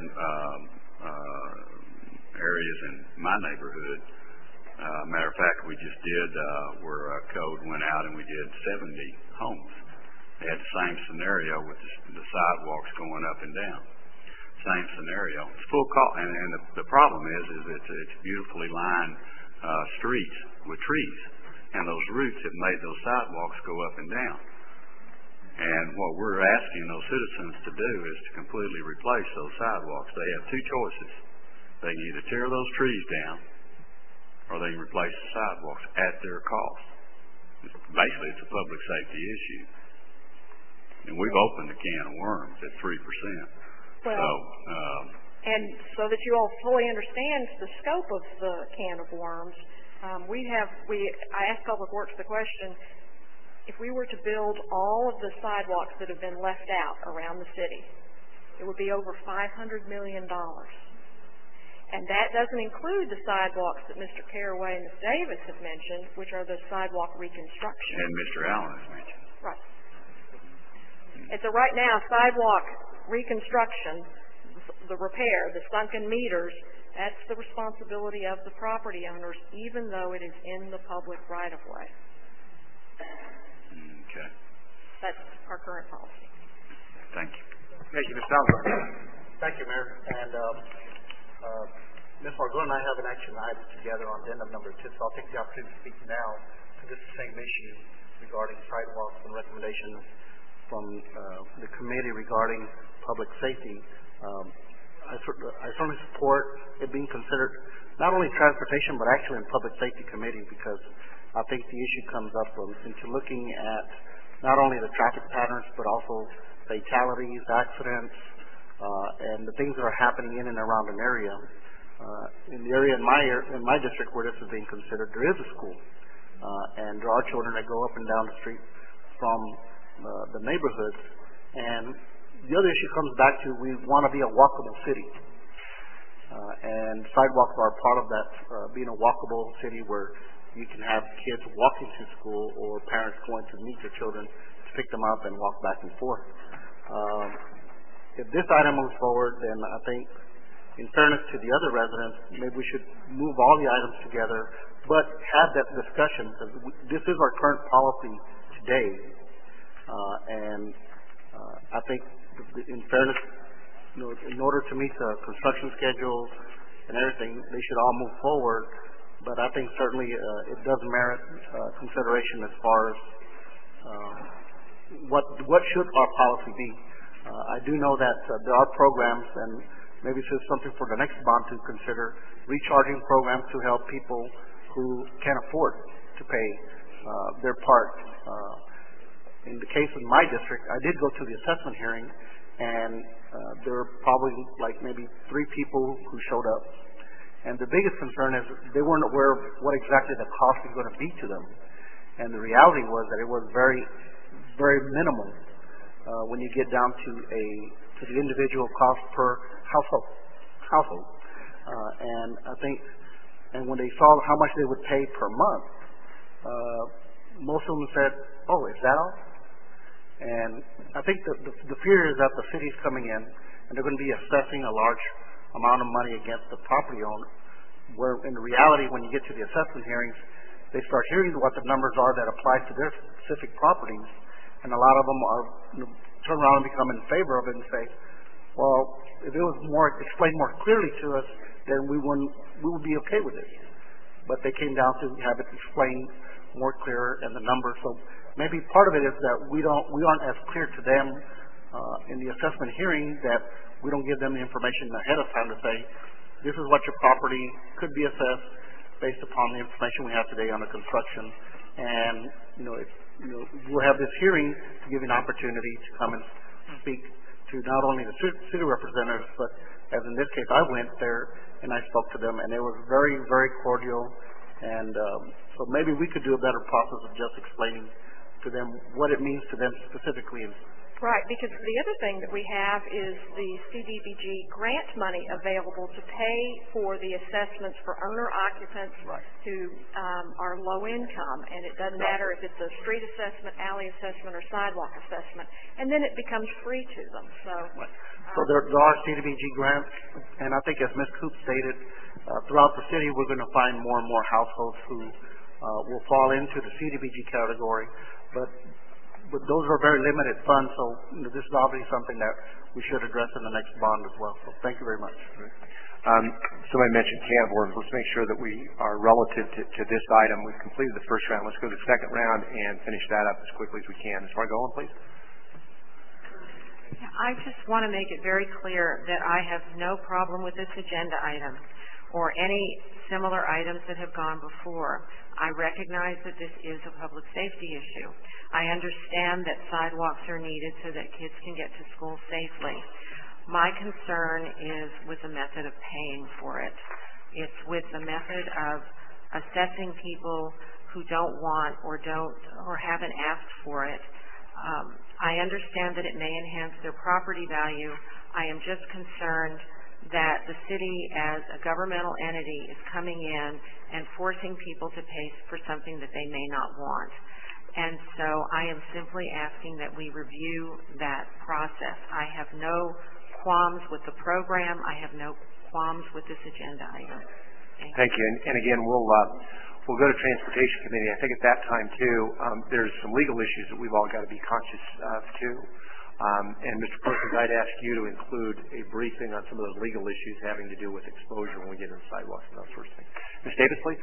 areas in my neighborhood. Matter of fact, we just did where a code went out and we did 70 homes. They had the same scenario with the sidewalks going up and down. Same scenario. It's full call, and the problem is it's beautifully lined streets with trees, and those roots have made those sidewalks go up and down. And what we're asking those citizens to do is to completely replace those sidewalks. They have 2 choices. They can either tear those trees down, or they can replace the sidewalks at their cost. Basically, it's a public safety issue. And we've opened the can of worms at 3%. And so that you all fully understand the scope of the can of worms, I asked Public Works the question, if we were to build all of the sidewalks that have been left out around the city, it would be over $500 million. And that doesn't include the sidewalks that Mr. Caraway and Ms. Davis have mentioned, which are the sidewalk reconstruction. And Mr. Allen has mentioned. Right. And so right now, sidewalk reconstruction, the repair, the sunken meters, that's the responsibility of the property owners, even though it is in the public right-of-way. Okay. That's our current policy. Thank you. Thank you, Mr. Allen. Thank you, Mayor. And Ms. Margolin and I have an action item together on addendum number 2, so I'll take the opportunity to speak now to this same issue regarding sidewalks and recommendations from the committee regarding public safety. I certainly support it being considered not only transportation but actually in public safety committee, because I think the issue comes up since you're looking at not only the traffic patterns but also fatalities, accidents, and the things that are happening in and around an area. In the area in my district where this is being considered, there is a school, and there are children that go up and down the street from the neighborhoods. And the other issue comes back to we want to be a walkable city, and sidewalks are part of that, being a walkable city where you can have kids walking to school or parents going to meet their children to pick them up and walk back and forth. If this item moves forward, then I think, in fairness to the other residents, maybe we should move all the items together, but have that discussion, because this is our current policy today. And I think, in fairness, in order to meet the construction schedules and everything, they should all move forward. But I think certainly it does merit consideration as far as what should our policy be. I do know that there are programs, and maybe this is something for the next bond to consider, recharging programs to help people who can't afford to pay their part. In the case of my district, I did go to the assessment hearing, and there were probably maybe 3 people who showed up. And the biggest concern is they weren't aware of what exactly the cost was going to be to them. And the reality was that it was very, very minimal when you get down to a to the individual cost per household. And I think, and when they saw how much they would pay per month, most of them said, "Oh, is that all?" And I think the fear is that the city's coming in and they're going to be assessing a large amount of money against the property owner, where in reality, when you get to the assessment hearings, they start hearing what the numbers are that apply to their specific properties, and a lot of them are turn around and become in favor of it and say, "Well, if it was explained more clearly to us, then we would be okay with it." But they came down to have it explained more clear and the numbers. So maybe part of it is that we aren't as clear to them in the assessment hearing, that we don't give them the information ahead of time to say, "This is what your property could be assessed based upon the information we have today on the construction." And we'll have this hearing to give you an opportunity to come and speak to not only the city representatives, but as in this case, I went there and I spoke to them, and it was very, very cordial. And so maybe we could do a better process of just explaining to them what it means to them specifically. Right, because the other thing that we have is the CDBG grant money available to pay for the assessments for owner-occupants who are low income, and it doesn't matter if it's a street assessment, alley assessment, or sidewalk assessment, and then it becomes free to them. So there are CDBG grants, and I think as Ms. Coop stated, throughout the city we're going to find more and more households who will fall into the CDBG category, but those are very limited funds, so this is obviously something that we should address in the next bond as well. So thank you very much. Somebody mentioned can of worms. Let's make sure that we are relative to this item. We've completed the first round. Let's go to the second round and finish that up as quickly as we can. Ms. Margolin, please. I just want to make it very clear that I have no problem with this agenda item or any similar items that have gone before. I recognize that this is a public safety issue. I understand that sidewalks are needed so that kids can get to school safely. My concern is with the method of paying for it. It's with the method of assessing people who don't want or haven't asked for it. I understand that it may enhance their property value. I am just concerned that the city as a governmental entity is coming in and forcing people to pay for something that they may not want. And so I am simply asking that we review that process. I have no qualms with the program. I have no qualms with this agenda item. Thank you. And again, we'll go to Transportation Committee. I think at that time, too, there's some legal issues that we've all got to be conscious of, too. And Mr. Perkins, I'd ask you to include a briefing on some of those legal issues having to do with exposure when we get into sidewalks and those sorts of things. Ms. Davis, please.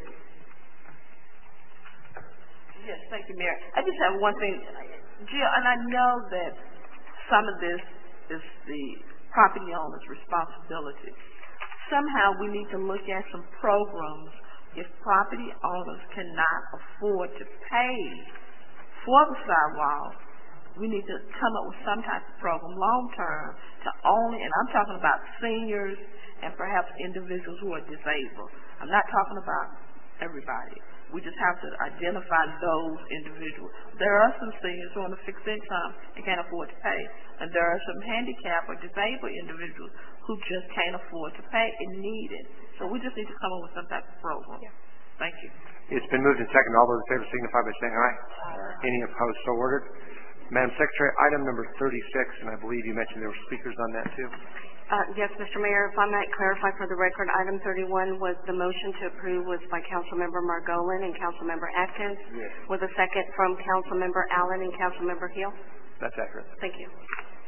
Yes, thank you, Mayor. I just have one thing. Jill, and I know that some of this is the property owner's responsibility. Somehow we need to look at some programs if property owners cannot afford to pay for the sidewalk. We need to come up with some type of program long-term to only, and I'm talking about seniors and perhaps individuals who are disabled. I'm not talking about everybody. We just have to identify those individuals. There are some seniors who are on a fixed income and can't afford to pay, and there are some handicapped or disabled individuals who just can't afford to pay and need it. So we just need to come up with some type of program. Thank you. It's been moved and seconded. All those in favor signify by saying aye. Any opposed? So ordered. Madam Secretary, item number 36, and I believe you mentioned there were speakers on that too. Yes, Mr. Mayor, if I might clarify for the record, item 31 was the motion to approve was by Councilmember Margolin and Councilmember Atkins, with a second from Councilmember Allen and Councilmember Hill. That's accurate. Thank you.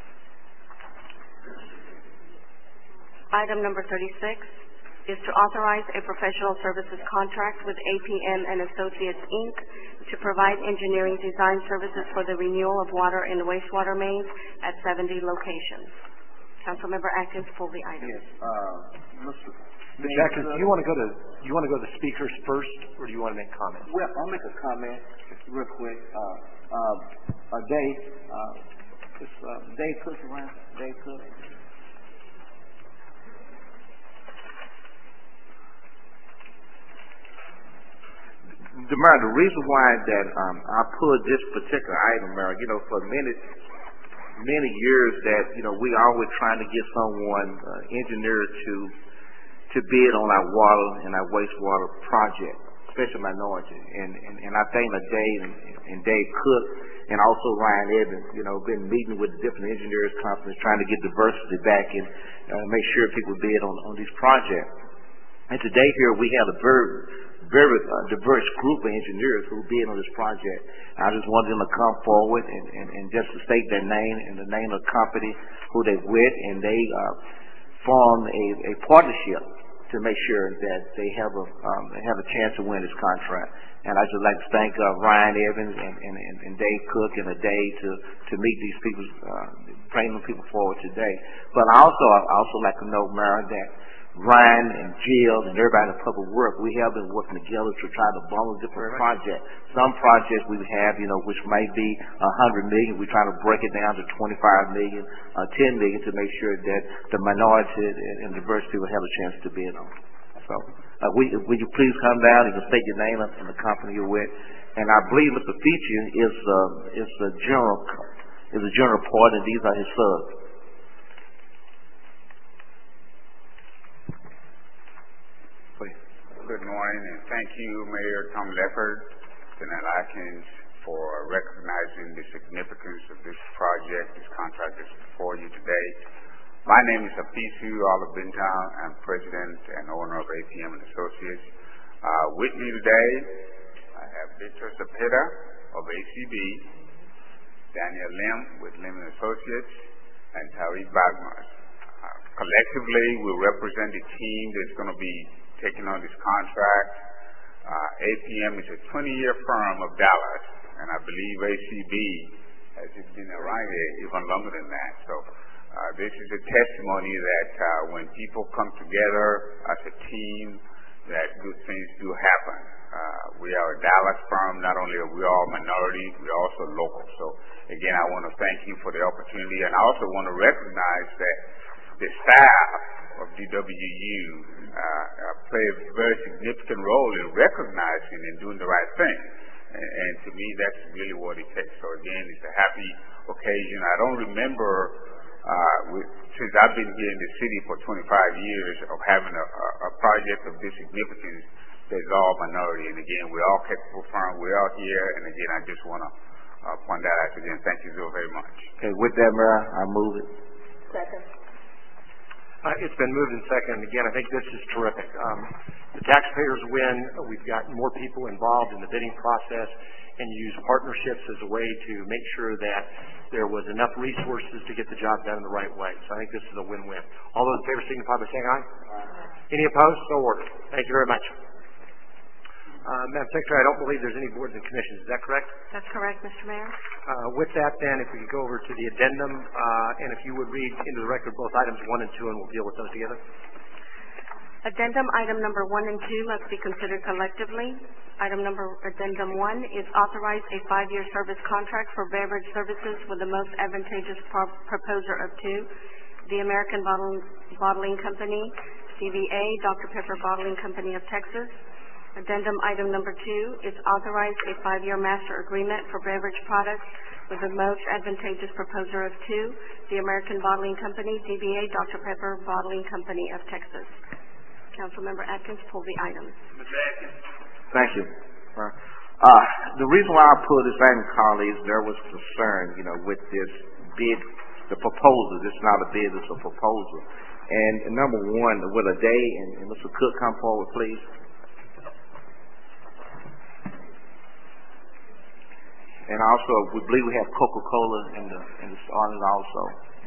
Item number 36 is to authorize a professional services contract with APM and Associates, Inc. to provide engineering design services for the renewal of water and wastewater mains at 70 locations. Councilmember Atkins, pull the item. Yes. Mr. Atkins, do you want to go to the speakers first, or do you want to make comments? Well, I'll make a comment real quick. Dave Cook around? Dave Cook? The reason why that I pulled this particular item, Mayor, for a minute, many years that, we always trying to get someone, engineer to bid on our water and our wastewater project, especially minority. And I thank Dave and Dave Cook and also Ryan Evans, been meeting with different engineers companies trying to get diversity back and make sure people bid on these projects. And today here we have a very diverse group of engineers who bid on this project. I just wanted them to come forward and just to state their name and the name of the company who they're with, and they form a partnership to make sure that they have a chance to win this contract. And I'd just like to thank Ryan Evans and Dave Cook and Dave to meet these people, bring them people forward today. But I also like to know, Mara, that Ryan and Jill and everybody in public work, we have been working together to try to bundle different projects. Some projects we have, which might be $100 million, we try to break it down to $25 million, $10 million to make sure that the minority and diversity will have a chance to bid on. So, will you please come down and state your name and the company you're with? And I believe Mr. Feature is the general part, and these are his subs. Good morning, and thank you, Mayor Tom Leffert and Atkins, for recognizing the significance of this project, this contract that's before you today. My name is Afisu Olabintown. I'm president and owner of APM and Associates. With me today, I have Victor Cepeda of ACB, Daniel Lim with Lim and Associates, and Tariq Bagmas. Collectively, we represent the team that's going to be taking on this contract. APM is a 20-year firm of Dallas, and I believe ACB has been around here even longer than that. So this is a testimony that when people come together as a team, that good things do happen. We are a Dallas firm. Not only are we all minorities, we're also local. So again, I want to thank you for the opportunity, and I also want to recognize that the staff of DWU play a very significant role in recognizing and doing the right thing. And to me, that's really what it takes. So again, it's a happy occasion. I don't remember, since I've been here in the city for 25 years, of having a project of this significance that's all minority. And again, we're all capable firm. We're all here. And again, I just want to point that out again. Thank you so very much. Okay, with that, Mayor, I move it. Second. It's been moved and seconded. Again, I think this is terrific. The taxpayers win. We've got more people involved in the bidding process and use partnerships as a way to make sure that there was enough resources to get the job done in the right way. So I think this is a win-win. All those in favor signify by saying aye. Any opposed? So ordered. Thank you very much. Madam Secretary, I don't believe there's any boards and commissions. Is that correct? That's correct, Mr. Mayor. With that, then, if we could go over to the addendum, and if you would read into the record both items 1 and 2, and we'll deal with those together. Addendum item number 1 and 2 must be considered collectively. Addendum 1 is authorize a 5-year service contract for beverage services with the most advantageous proposer of 2, the American Bottling Company, DBA, Dr. Pepper Bottling Company of Texas. Addendum item number 2 is authorize a 5-year master agreement for beverage products with the most advantageous proposer of 2, the American Bottling Company, DBA, Dr. Pepper Bottling Company of Texas. Councilmember Atkins, pull the items. Thank you. The reason why I pulled this item, colleagues, there was concern, with this bid, the proposal. This is not a bid, it's a proposal. And number 1, will a day, and Mr. Cook come forward, please. And also, we believe we have Coca-Cola in the audience also.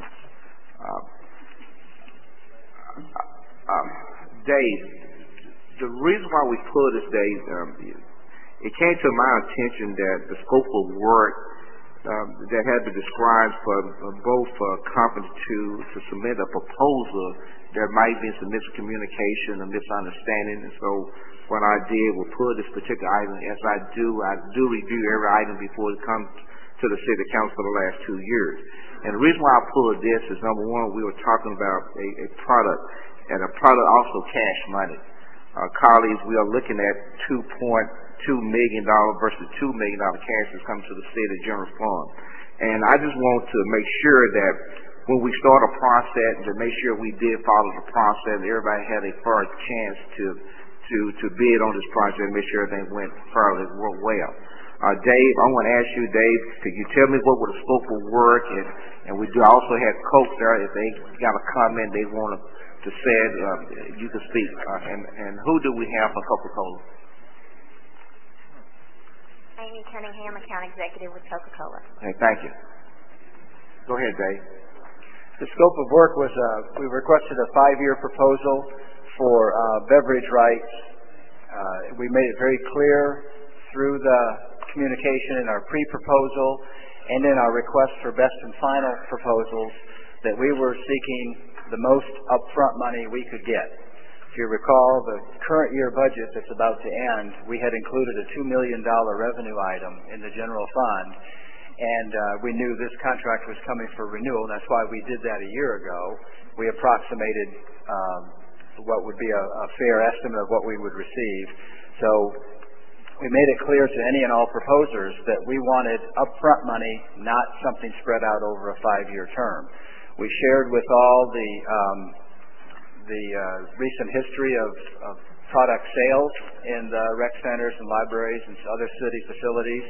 Dave, the reason why we pulled this, Dave, it came to my attention that the scope of work that had been described for both companies to submit a proposal, there might be some miscommunication or misunderstanding, and so what I did was pull this particular item. As I do review every item before it comes to the City Council for the last 2 years. And the reason why I pulled this is, number 1, we were talking about a product, and a product also cash money. Colleagues, we are looking at $2.2 million versus $2 million cash that's coming to the City General Fund. And I just want to make sure that when we start a process, to make sure we did follow the process, everybody had a fair chance to bid on this project and make sure everything went fairly well. Dave, I want to ask you, Dave, could you tell me what was the scope of work? And we do also have Coke there. If they got a comment they want to say it, you can speak. And who do we have for Coca-Cola? Amy Cunningham, account executive with Coca-Cola. Okay, thank you. Go ahead, Dave. The scope of work was, we requested a 5-year proposal for beverage rights. We made it very clear through the communication in our pre-proposal and in our request for best and final proposals that we were seeking the most upfront money we could get. If you recall, the current year budget that's about to end, we had included a $2 million revenue item in the general fund, and we knew this contract was coming for renewal. That's why we did that a year ago. We approximated what would be a fair estimate of what we would receive. So we made it clear to any and all proposers that we wanted upfront money, not something spread out over a 5-year term. We shared with all the recent history of product sales in the rec centers and libraries and other city facilities.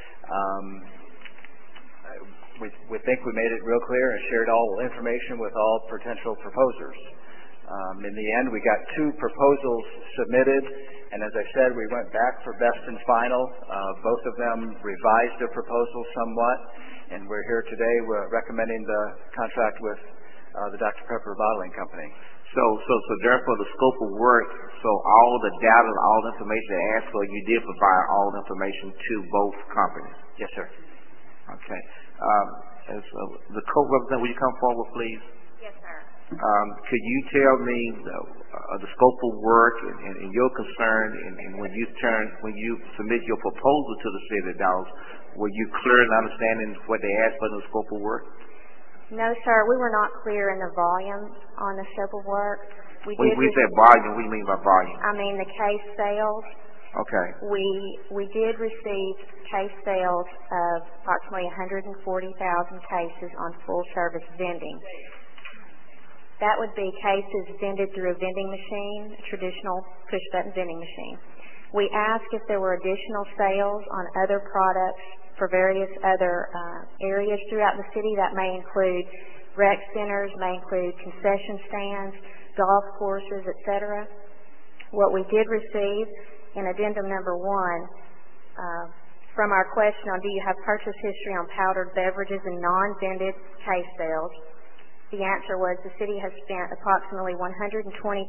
We think we made it real clear and shared all information with all potential proposers. In the end, we got 2 proposals submitted, and as I said, we went back for best and final. Both of them revised their proposal somewhat, and we're here today recommending the contract with the Dr. Pepper Bottling Company. So therefore the scope of work, so all the data and all the information they asked for, you did provide all the information to both companies? Yes, sir. Okay. As the co-representative, will you come forward, please? Yes, sir. Could you tell me the scope of work and your concern, and when you submit your proposal to the city of Dallas, were you clear in understanding what they asked for in the scope of work? No, sir. We were not clear in the volume on the scope of work. We said volume. What do you mean by volume? I mean the case sales. Okay. We did receive case sales of approximately 140,000 cases on full service vending. That would be cases vended through a vending machine, a traditional push button vending machine. We asked if there were additional sales on other products for various other areas throughout the city. That may include rec centers, may include concession stands, golf courses, etc. What we did receive in addendum number 1 from our question on do you have purchase history on powdered beverages and non-vended case sales, the answer was the city has spent approximately $120,590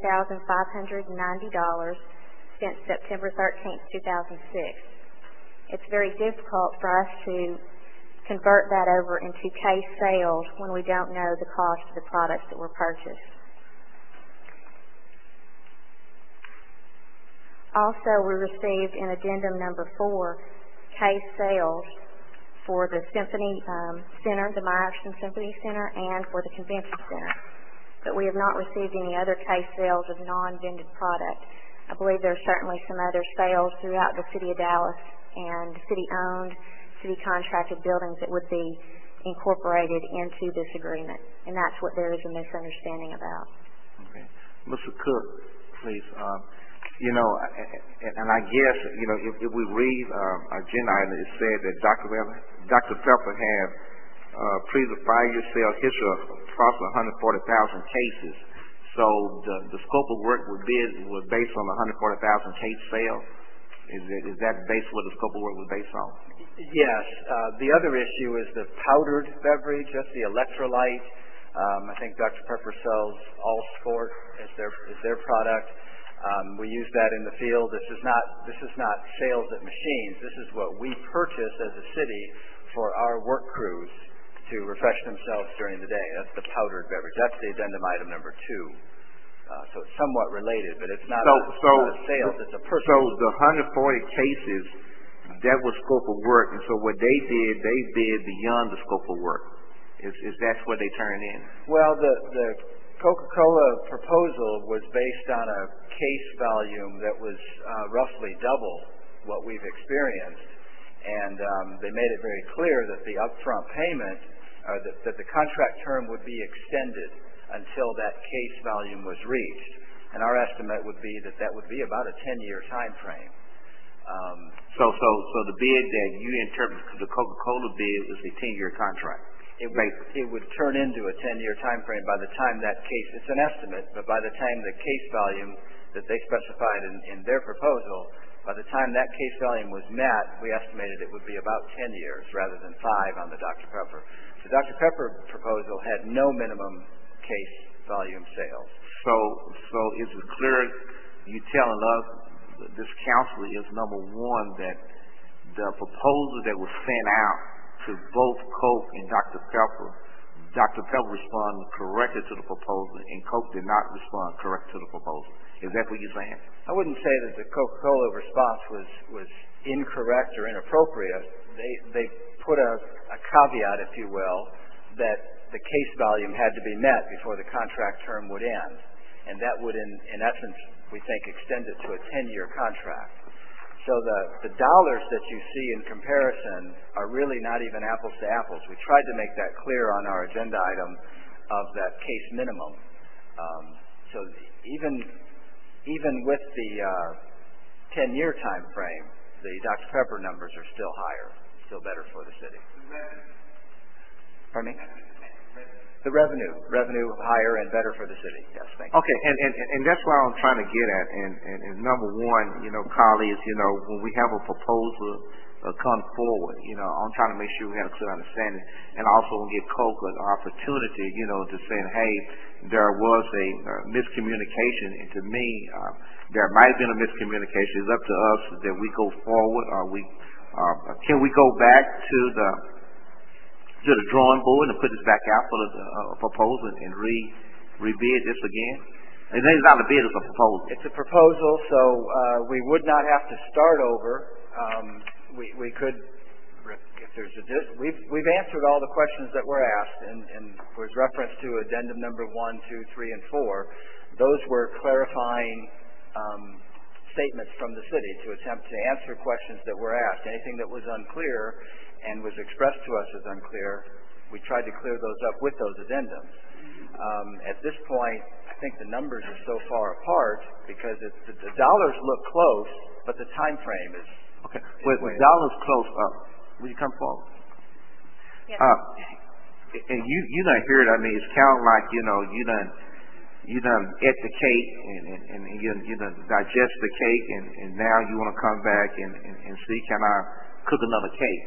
since September 13th, 2006. It's very difficult for us to convert that over into case sales when we don't know the cost of the products that were purchased. Also, we received in addendum number 4 case sales for the Symphony Center, the Meyerson Symphony Center, and for the Convention Center. But we have not received any other case sales of non-vended product. I believe there are certainly some other sales throughout the city of Dallas and city-owned, city-contracted buildings that would be incorporated into this agreement. And that's what there is a misunderstanding about. Okay. Mr. Cook, please. And I guess, if we read our agenda item, it said that Dr. Pepper had previous 5-year sales history of approximately 140,000 cases. So the scope of work was based on the 140,000 case sale. Is that basically what the scope of work was based on? Yes. The other issue is the powdered beverage. That's the electrolyte. I think Dr. Pepper sells All Sport as their product. We use that in the field. This is not sales at machines. This is what we purchase as a city for our work crews to refresh themselves during the day. That's the powdered beverage. That's the addendum item number 2. So it's somewhat related, but it's not a sales. It's a purchase. So the 140 cases, that was scope of work, and so what they did beyond the scope of work. Is that what they turned in? Well, the Coca-Cola proposal was based on a case volume that was roughly double what we've experienced. And they made it very clear that the upfront payment, that the contract term would be extended until that case volume was reached. And our estimate would be that would be about a 10-year time frame. So the bid that you interpret, the Coca-Cola bid, is a 10-year contract. It would turn into a 10-year time frame by the time that case, it's an estimate, but by the time the case volume that they specified in their proposal, by the time that case volume was met, we estimated it would be about 10 years rather than 5 on the Dr. Pepper. The Dr. Pepper proposal had no minimum case volume sales. So is it clear you telling us this council is number one, that the proposal that was sent out to both Coke and Dr. Pepper responded correctly to the proposal, and Coke did not respond correctly to the proposal. Is that what you're saying? I wouldn't say that the Coca-Cola response was incorrect or inappropriate. They put a caveat, if you will, that the case volume had to be met before the contract term would end, and that would, in essence, we think, extend it to a 10-year contract. So the dollars that you see in comparison are really not even apples to apples. We tried to make that clear on our agenda item of that case minimum. So even with the 10-year time frame, the Dr. Pepper numbers are still higher, still better for the city. Pardon me? The revenue higher and better for the city. Yes, thank you. Okay, and that's what I'm trying to get at. And number one, colleagues, when we have a proposal come forward, I'm trying to make sure we have a clear understanding, and also give Coke an opportunity, to say, hey, there was a miscommunication, and to me, there might have been a miscommunication. It's up to us that we go forward, or can we go back to the drawing board and put this back out for the proposal and rebid this again? And then it's not a bid, it's a proposal. It's a proposal, so we would not have to start over. We could, if there's we've answered all the questions that were asked, and was reference to addendum number 1, 2, 3, and 4. Those were clarifying statements from the city to attempt to answer questions that were asked. Anything that was unclear and was expressed to us as unclear, we tried to clear those up with those addendums. At this point, I think the numbers are so far apart because the dollars look close, but the time frame is... Okay, with dollars close up, will you come forward? Yes. And you done hear it. I mean, it's kind of like, you done ate the cake and you done digest the cake, and now you want to come back and see, can I cook another cake?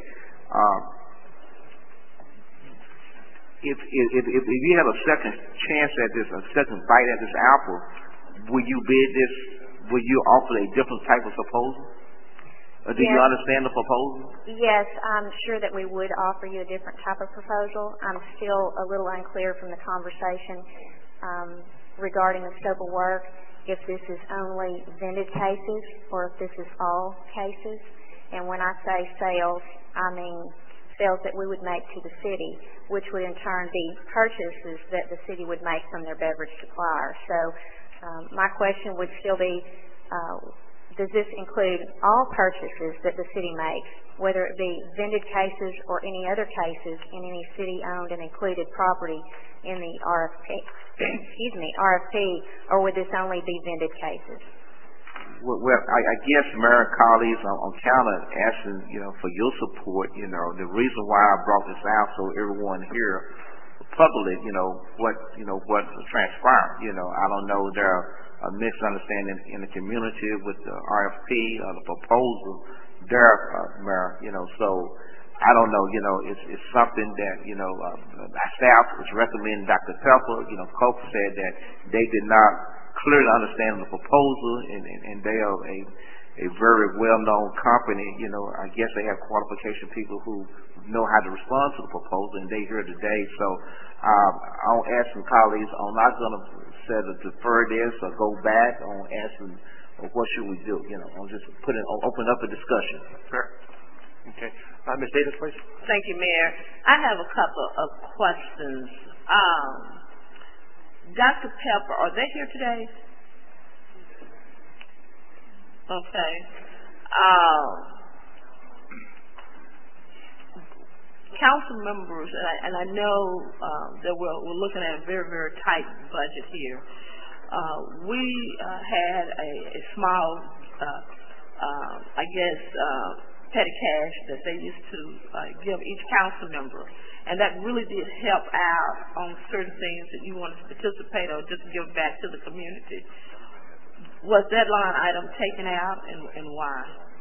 If you have a second chance at this, a second bite at this apple, will you bid this? Will you offer a different type of proposal? Do you understand the proposal? Yes, I'm sure that we would offer you a different type of proposal. I'm still a little unclear from the conversation regarding the scope of work, if this is only vended cases or if this is all cases. And when I say sales, I mean sales that we would make to the city, which would in turn be purchases that the city would make from their beverage supplier. So my question would still be, does this include all purchases that the city makes, whether it be vended cases or any other cases in any city-owned and included property in the RFP, or would this only be vended cases? Well, I guess, Mayor, colleagues, I'm kind of asking, for your support. The reason why I brought this out so everyone here publicly, what transpired. I don't know, there are a misunderstanding in the community with the RFP or the proposal there, Mayor. So I don't know. It's something that our staff was recommending. Dr. Pepper, Coke said that they did not clearly understand the proposal, and they are a very well-known company. I guess they have qualification people who know how to respond to the proposal, and they here today. So I'll ask some colleagues. I'm not going to say to defer this or go back. I'm asking, what should we do? I'll just open up a discussion. Sure. Okay. Ms. Davis, please. Thank you, Mayor. I have a couple of questions. Dr. Pepper, are they here today? Okay. council members, and I know that we're looking at a very, very tight budget here. We had a small, petty cash that they used to give each council member, and that really did help out on certain things that you wanted to participate or just give back to the community. Was that line item taken out, and why?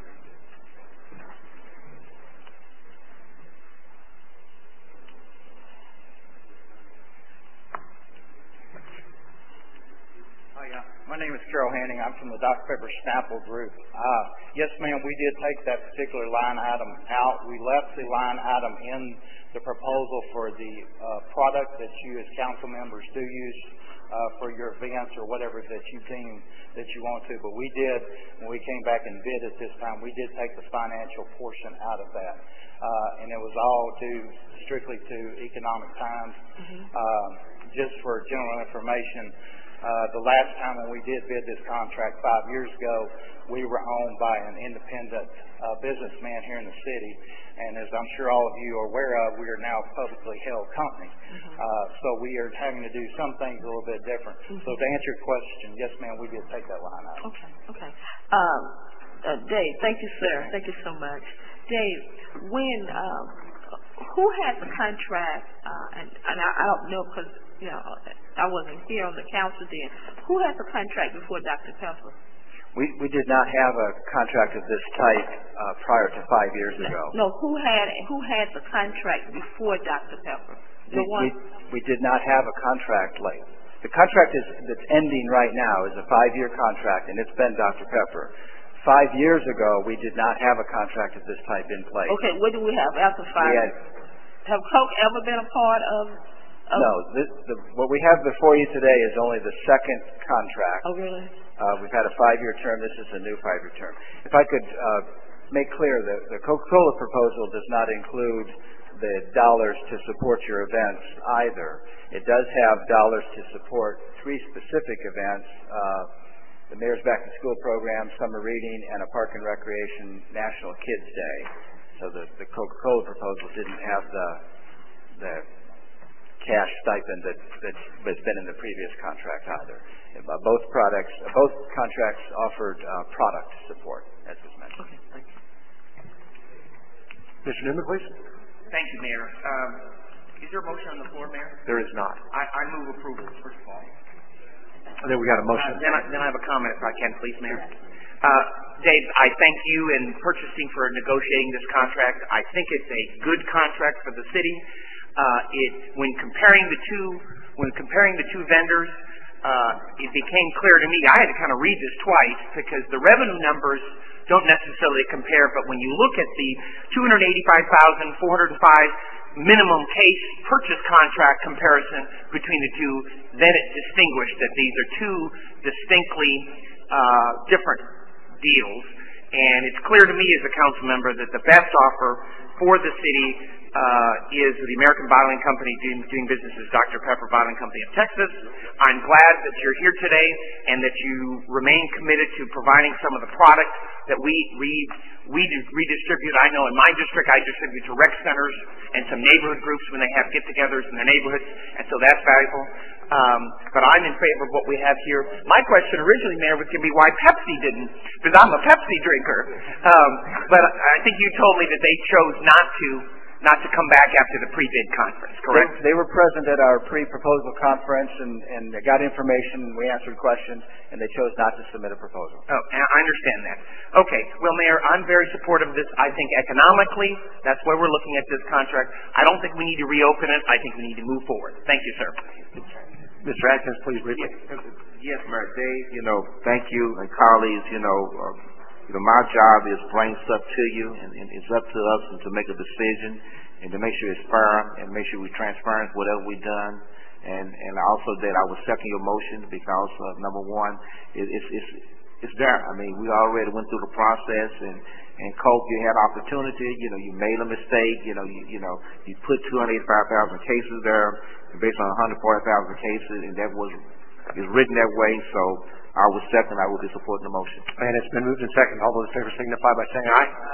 My name is Carol Hanning. I'm from the Dr. Pepper Snapple group. Yes, ma'am, we did take that particular line item out. We left the line item in the proposal for the product that you as council members do use for your events or whatever that you deem that you want to. But we did, when we came back and bid at this time, we did take the financial portion out of that. And it was all due strictly to economic times. Just for general information, the last time when we did bid this contract 5 years ago, we were owned by an independent businessman here in the city. And as I'm sure all of you are aware of, we are now a publicly held company. So we are having to do some things a little bit different. So to answer your question, yes, ma'am, we did take that line out. Okay. Dave, thank you, sir. Thank you so much. Dave, who had the contract, and I don't know because, I wasn't here on the council then. Who had the contract before Dr. Pepper? We did not have a contract of this type prior to 5 years ago. No, who had the contract before Dr. Pepper? We did not have a contract the contract that's ending right now is a 5-year contract, and it's been Dr. Pepper. 5 years ago, we did not have a contract of this type in place. Okay, what do we have after 5 years? Have Coke ever been a part of? No, what we have before you today is only the second contract. Oh, really? We've had a 5-year term. This is a new 5-year term. If I could make clear that the Coca-Cola proposal does not include the dollars to support your events either. It does have dollars to support 3 specific events, the Mayor's Back to School program, summer reading, and a Park and Recreation National Kids Day. So the Coca-Cola proposal didn't have the cash stipend that's been in the previous contract either. Both contracts offered product support, as was mentioned. Okay, thank you. Mr. Newman, please. Thank you, Mayor. Is there a motion on the floor, Mayor? There is not. I move approval, first of all. And then we got a motion. Then I have a comment, if I can, please, Mayor. Dave, I thank you in purchasing for negotiating this contract. I think it's a good contract for the city. When comparing the two vendors, it became clear to me. I had to kind of read this twice because the revenue numbers don't necessarily compare. But when you look at the $285,405 minimum case purchase contract comparison between the two, then it distinguished that these are two distinctly different deals. And it's clear to me as a council member that the best offer for the city is the American Bottling Company doing business as Dr. Pepper Bottling Company of Texas. I'm glad that you're here today and that you remain committed to providing some of the products that we redistribute. I know in my district I distribute to rec centers and some neighborhood groups when they have get-togethers in their neighborhoods, and so that's valuable. But I'm in favor of what we have here. My question originally, Mayor, was going to be why Pepsi didn't, because I'm a Pepsi drinker. But I think you told me that they chose not to come back after the pre-bid conference, correct? They were present at our pre-proposal conference and they got information, we answered questions, and they chose not to submit a proposal. Oh, I understand that. Okay, well, Mayor, I'm very supportive of this. I think economically, that's why we're looking at this contract. I don't think we need to reopen it. I think we need to move forward. Thank you, sir. Mr. Atkins, please briefly. Yes, Mayor Dave, thank you, and colleagues, my job is bring stuff to you, and it's up to us to make a decision and to make sure it's fair and make sure we're transparent whatever we've done. And also that I would second your motion because number one, it's there. I mean, we already went through the process, and Coke, you had opportunity. You made a mistake. You put 285,000 cases there based on 140,000 cases, and is written that way. So I will be supporting the motion. And it's been moved and seconded. All those in favor signify by saying aye.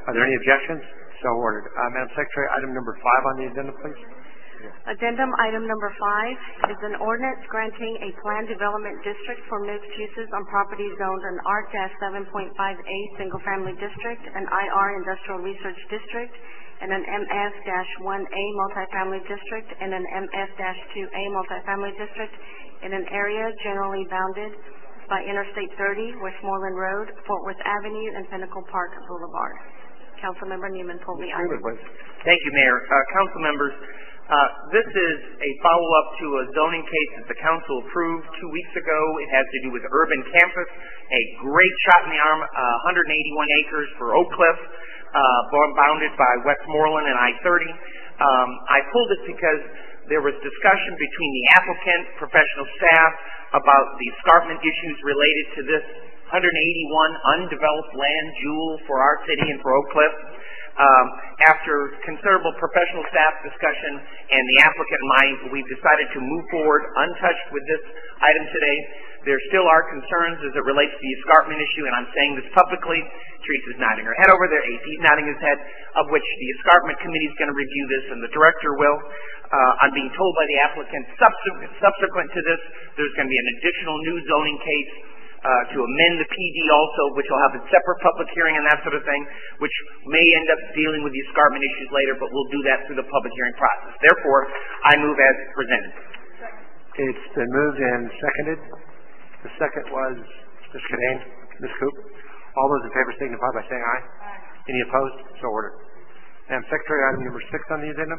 Are there any objections? So ordered. Madam Secretary, item number 5 on the agenda, please. Addendum item number 5 is an ordinance granting a planned development district for mixed uses on property zoned an R-7.5A single-family district, an IR industrial research district, and an MS-1A multifamily district, and an MS-2A multifamily district in an area generally bounded by Interstate 30, Westmoreland Road, Fort Worth Avenue, and Pinnacle Park Boulevard. Councilmember Newman pulled the item. Thank you, Mayor. Council members, this is a follow-up to a zoning case that the council approved 2 weeks ago. It has to do with Urban Campus, a great shot in the arm, 181 acres for Oak Cliff, bounded by Westmoreland and I-30. I pulled it because there was discussion between the applicant, professional staff, about the escarpment issues related to this 181 undeveloped land jewel for our city and for Oak Cliff. After considerable professional staff discussion and the applicant and mine, we've decided to move forward untouched with this item today. There still are concerns as it relates to the escarpment issue, and I'm saying this publicly. Teresa's nodding her head over there, AP's nodding his head, of which the escarpment committee is going to review this, and the director will. I'm being told by the applicant subsequent to this, there's going to be an additional new zoning case to amend the PD also, which will have a separate public hearing and that sort of thing, which may end up dealing with the escarpment issues later, but we'll do that through the public hearing process. Therefore, I move as presented. It's been moved and seconded. The second was Ms. Cadane, Ms. Coop. All those in favor signify by saying aye. Any opposed? So ordered. Madam Secretary, item number 6 on the agenda.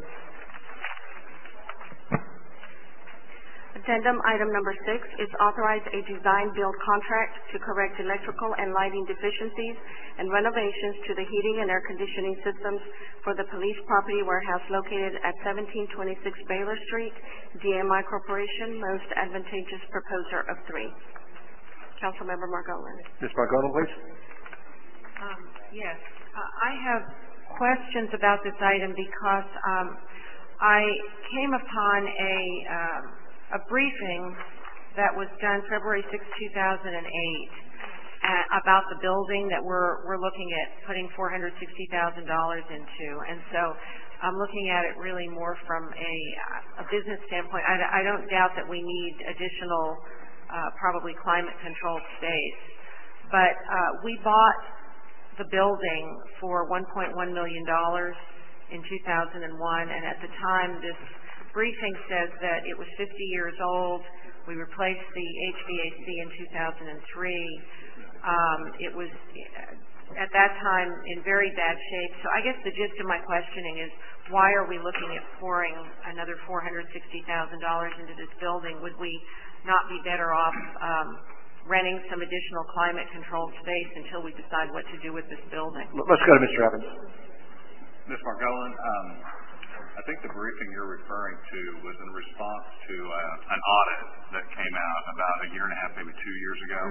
Addendum item number 6 is authorize a design-build contract to correct electrical and lighting deficiencies and renovations to the heating and air conditioning systems for the police property warehouse located at 1726 Baylor Street, DMI Corporation, most advantageous proposer of 3. Councilmember Margolin. Ms. Margolin, please. Yes. I have questions about this item because I came upon a briefing that was done February 6, 2008 about the building that we're looking at putting $460,000 into. And so I'm looking at it really more from a business standpoint. I don't doubt that we need additional probably climate controlled space. But we bought the building for $1.1 million in 2001, and at the time this briefing says that it was 50 years old. We replaced the HVAC in 2003. It was at that time in very bad shape. So I guess the gist of my questioning is, why are we looking at pouring another $460,000 into this building? Would we not be better off renting some additional climate controlled space until we decide what to do with this building? Let's go to Mr. Evans. Ms. Margolin, I think the briefing you're referring to was in response to an audit that came out about a year and a half, maybe 2 years ago,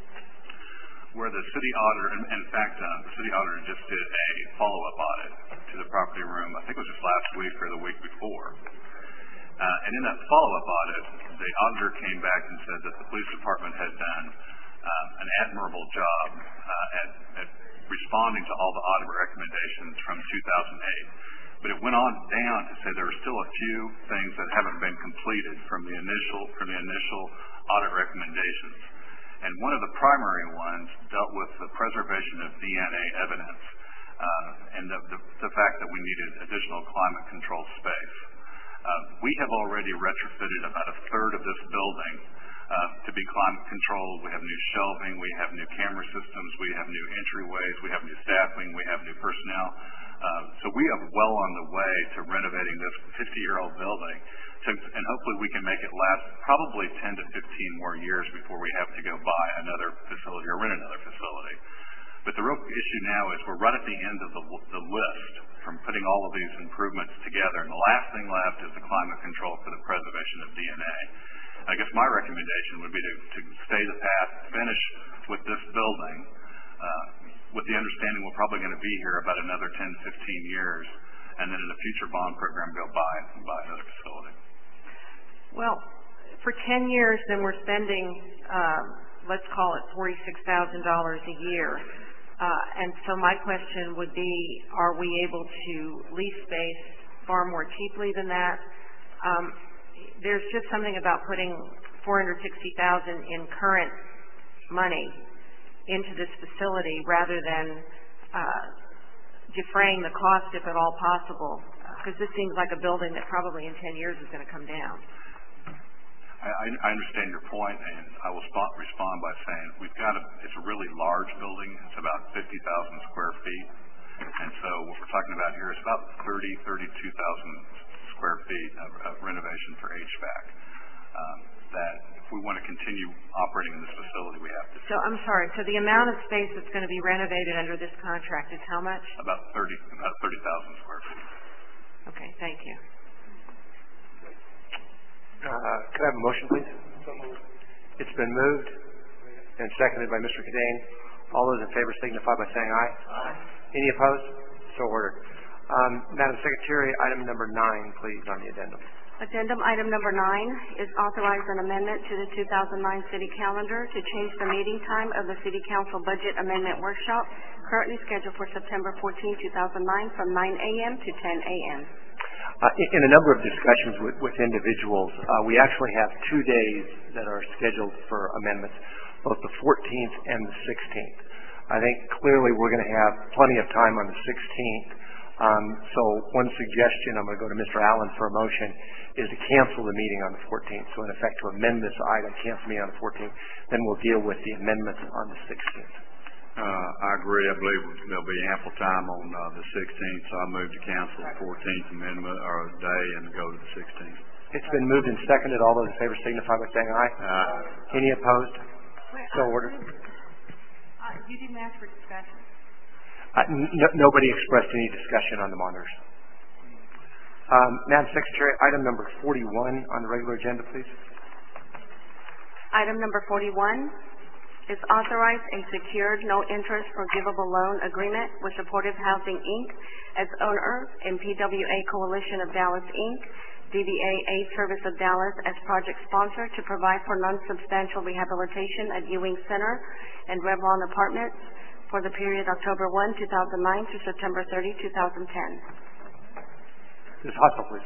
where the city auditor, in fact, the city auditor just did a follow-up audit to the property room. I think it was just last week or the week before. And in that follow-up audit, the auditor came back and said that the police department had done an admirable job at responding to all the audit recommendations from 2008. But it went on down to say there are still a few things that haven't been completed from the initial audit recommendations. And one of the primary ones dealt with the preservation of DNA evidence and the fact that we needed additional climate control space. We have already retrofitted about a third of this building to be climate controlled. We have new shelving, we have new camera systems, we have new entryways, we have new staffing, we have new personnel. So we are well on the way to renovating this 50-year-old building, and hopefully we can make it last probably 10 to 15 more years before we have to go buy another facility or rent another facility. But the real issue now is we're right at the end of the list from putting all of these improvements together, and the last thing left is the climate control for the preservation of DNA. I guess my recommendation would be to stay the path, finish with this building, with the understanding we're probably going to be here about another 10, 15 years, and then in a future bond program go buy another facility. Well, for 10 years then we're spending, let's call it $46,000 a year. And so my question would be, are we able to lease space far more cheaply than that? There's just something about putting $460,000 in current money into this facility rather than defraying the cost if at all possible, because this seems like a building that probably in 10 years is going to come down. I understand your point, and I will respond by saying it's a really large building. It's about 50,000 square feet. And so what we're talking about here is about 32,000 square feet of renovation for HVAC. That if we want to continue operating in this facility, we have to. So I'm sorry. So the amount of space that's going to be renovated under this contract is how much? About 30,000 square feet. Okay, thank you. Could I have a motion, please? It's been moved and seconded by Mr. Cadane. All those in favor signify by saying aye. Aye. Any opposed? So ordered. Madam Secretary, item number 9, please, on the addendum. Addendum item number 9 is authorize an amendment to the 2009 city calendar to change the meeting time of the City Council Budget Amendment Workshop, currently scheduled for September 14, 2009, from 9 a.m. to 10 a.m. In a number of discussions with individuals, we actually have 2 days that are scheduled for amendments, both the 14th and the 16th. I think clearly we're going to have plenty of time on the 16th. So one suggestion, I'm going to go to Mr. Allen for a motion, is to cancel the meeting on the 14th. So in effect, to amend this item, cancel the meeting on the 14th, then we'll deal with the amendments on the 16th. I agree. I believe there'll be ample time on the 16th, so I move to cancel the 14th amendment or day and go to the 16th. It's been moved and seconded. All those in favor signify by saying aye. Aye. Any opposed? So ordered. You didn't ask for discussion. Nobody expressed any discussion on the monitors. Madam Secretary, item number 41 on the regular agenda, please. Item number 41 is authorize a secured no-interest forgivable loan agreement with Supportive Housing, Inc. as owner and PWA Coalition of Dallas, Inc., DBA Aid Service of Dallas as project sponsor to provide for non-substantial rehabilitation at Ewing Center and Revlon Apartments for the period October 1, 2009 to September 30, 2010. Ms. Hustle, please.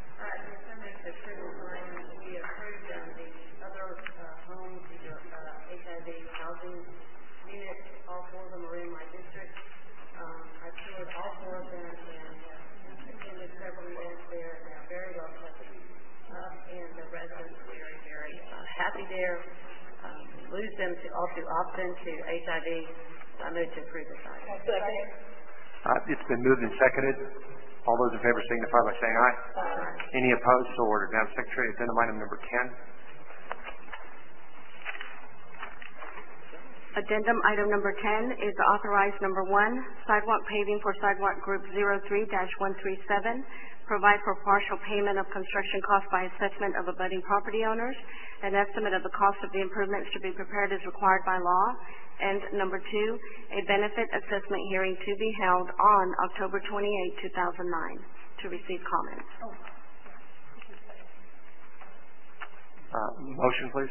Happy there, lose them to opt into HIV. I move to approve this item. It's been moved and seconded. All those in favor signify by saying aye. Aye. Any opposed? So ordered. Madam Secretary, addendum item number 10. Addendum item number 10 is authorize number 1, sidewalk paving for sidewalk group 03-137. Provide for partial payment of construction costs by assessment of abutting property owners. An estimate of the cost of the improvements to be prepared as required by law. And number 2, a benefit assessment hearing to be held on October 28, 2009 to receive comments. Motion, please.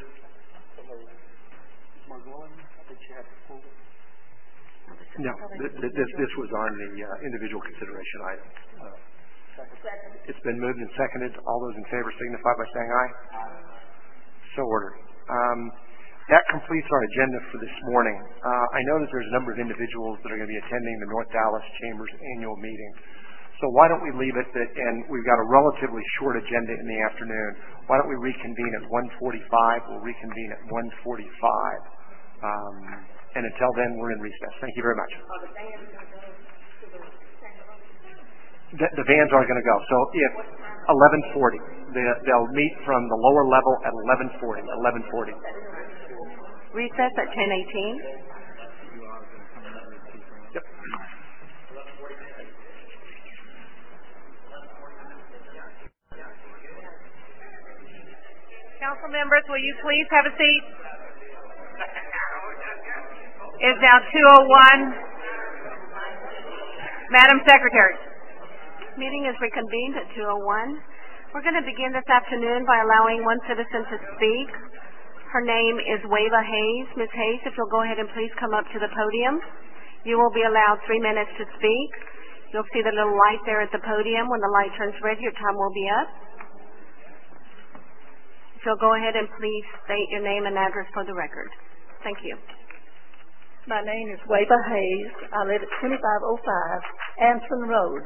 No, this was on the individual consideration item. It's been moved and seconded. All those in favor signify by saying aye. So ordered. That completes our agenda for this morning. I know that there's a number of individuals that are going to be attending the North Dallas Chamber's annual meeting. So why don't we leave it that, and we've got a relatively short agenda in the afternoon. Why don't we reconvene at 1:45? We'll reconvene at 1:45. And until then, we're in recess. Thank you very much. The vans are going to go. So if 11:40, they'll meet from the lower level at 11:40. 11:40. Recess at 10:18. Yep. Council members, will you please have a seat? It's now 2:01. Madam Secretary. Meeting is reconvened at 2:01. We're going to begin this afternoon by allowing one citizen to speak. Her name is Wayla Hayes. Ms. Hayes, if you'll go ahead and please come up to the podium. You will be allowed 3 minutes to speak. You'll see the little light there at the podium. When the light turns red, your time will be up. So go ahead and please state your name and address for the record. Thank you. My name is Weba Hayes. I live at 2505 Anson Road.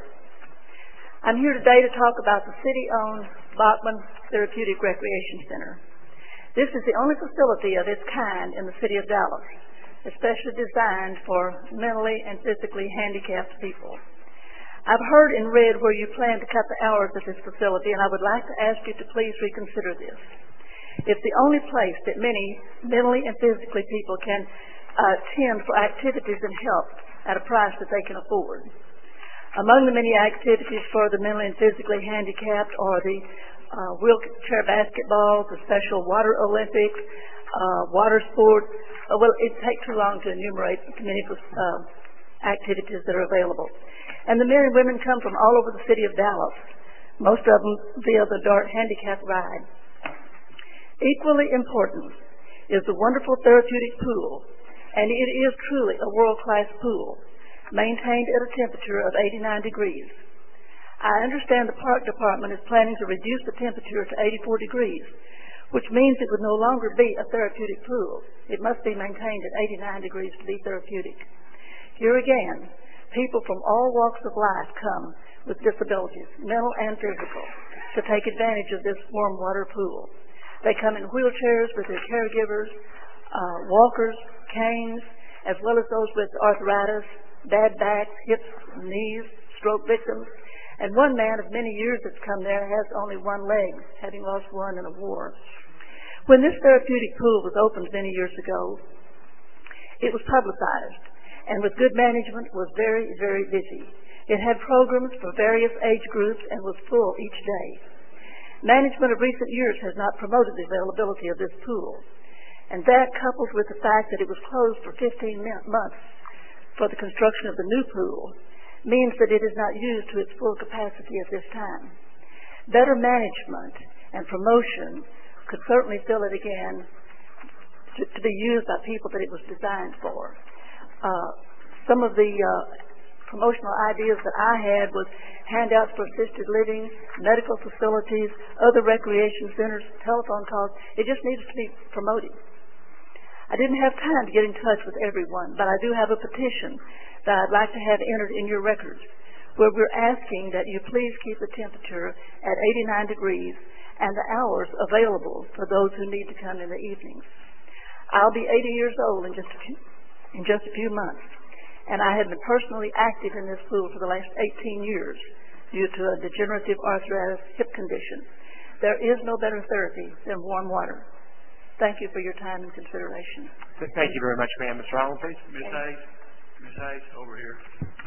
I'm here today to talk about the city-owned Bachman Therapeutic Recreation Center. This is the only facility of its kind in the city of Dallas, especially designed for mentally and physically handicapped people. I've heard and read where you plan to cut the hours of this facility, and I would like to ask you to please reconsider this. It's the only place that many mentally and physically people can attend for activities and help at a price that they can afford. Among the many activities for the mentally and physically handicapped are the wheelchair basketball, the Special Water Olympics, water sports. Well, it'd take too long to enumerate the many activities that are available. And the men and women come from all over the city of Dallas, most of them via the DART handicap ride. Equally important is the wonderful therapeutic pool, and it is truly a world-class pool, maintained at a temperature of 89 degrees. I understand the park department is planning to reduce the temperature to 84 degrees, which means it would no longer be a therapeutic pool. It must be maintained at 89 degrees to be therapeutic. Here again, people from all walks of life come with disabilities, mental and physical, to take advantage of this warm water pool. They come in wheelchairs with their caregivers, walkers, canes, as well as those with arthritis, bad backs, hips, knees, stroke victims. And one man of many years that's come there has only one leg, having lost one in a war. When this therapeutic pool was opened many years ago, it was publicized, and with good management was very, very busy. It had programs for various age groups and was full each day. Management of recent years has not promoted the availability of this pool, and that, coupled with the fact that it was closed for 15 months for the construction of the new pool, means that it is not used to its full capacity at this time. Better management and promotion could certainly fill it again to be used by people that it was designed for. Some of the promotional ideas that I had was handouts for assisted living, medical facilities, other recreation centers, telephone calls. It just needs to be promoted. I didn't have time to get in touch with everyone, but I do have a petition that I'd like to have entered in your records, where we're asking that you please keep the temperature at 89 degrees and the hours available for those who need to come in the evenings. I'll be 80 years old in just a few months, and I have been personally active in this pool for the last 18 years due to a degenerative arthritis hip condition. There is no better therapy than warm water. Thank you for your time and consideration. Thank you very much, ma'am. Mr. Allen, please. Ms. Hayes, over here.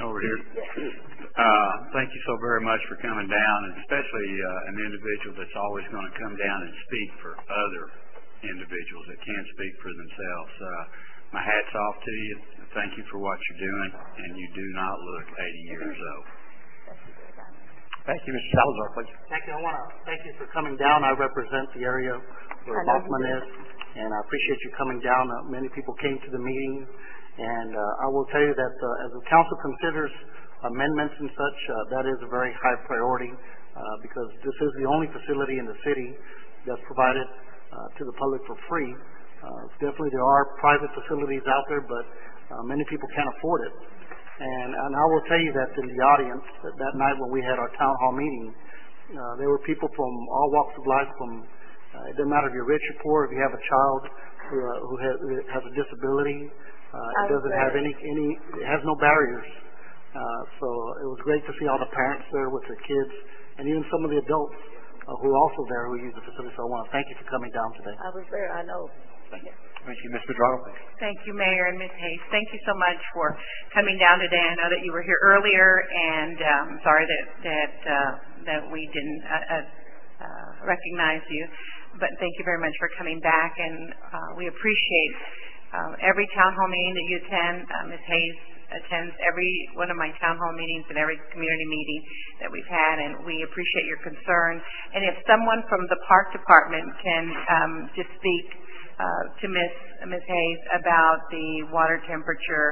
Thank you so very much for coming down, and especially an individual that's always going to come down and speak for other individuals that can't speak for themselves. My hat's off to you. Thank you for what you're doing, and you do not look 80 years old. Thank you, Mr. Salazar, please. Thank you. I want to thank you for coming down. I represent the area where Bachman is, and I appreciate you coming down. Many people came to the meeting, and I will tell you that as the council considers amendments and such, that is a very high priority because this is the only facility in the city that's provided to the public for free. Definitely there are private facilities out there, but many people can't afford it. And I will tell you that in the audience that night when we had our town hall meeting, there were people from all walks of life. It doesn't matter if you're rich or poor. If you have a child who has a disability, it doesn't have it has no barriers. So it was great to see all the parents there with their kids, and even some of the adults who are also there who use the facility. So I want to thank you for coming down today. I was there. I know. Thank you. Thank you, Ms. Medrano. Thank you, Mayor and Ms. Hayes. Thank you so much for coming down today. I know that you were here earlier, and I'm sorry that we didn't recognize you. But thank you very much for coming back, and we appreciate every town hall meeting that you attend. Ms. Hayes attends every one of my town hall meetings and every community meeting that we've had, and we appreciate your concern. And if someone from the park department can just speak to Ms. Hayes about the water temperature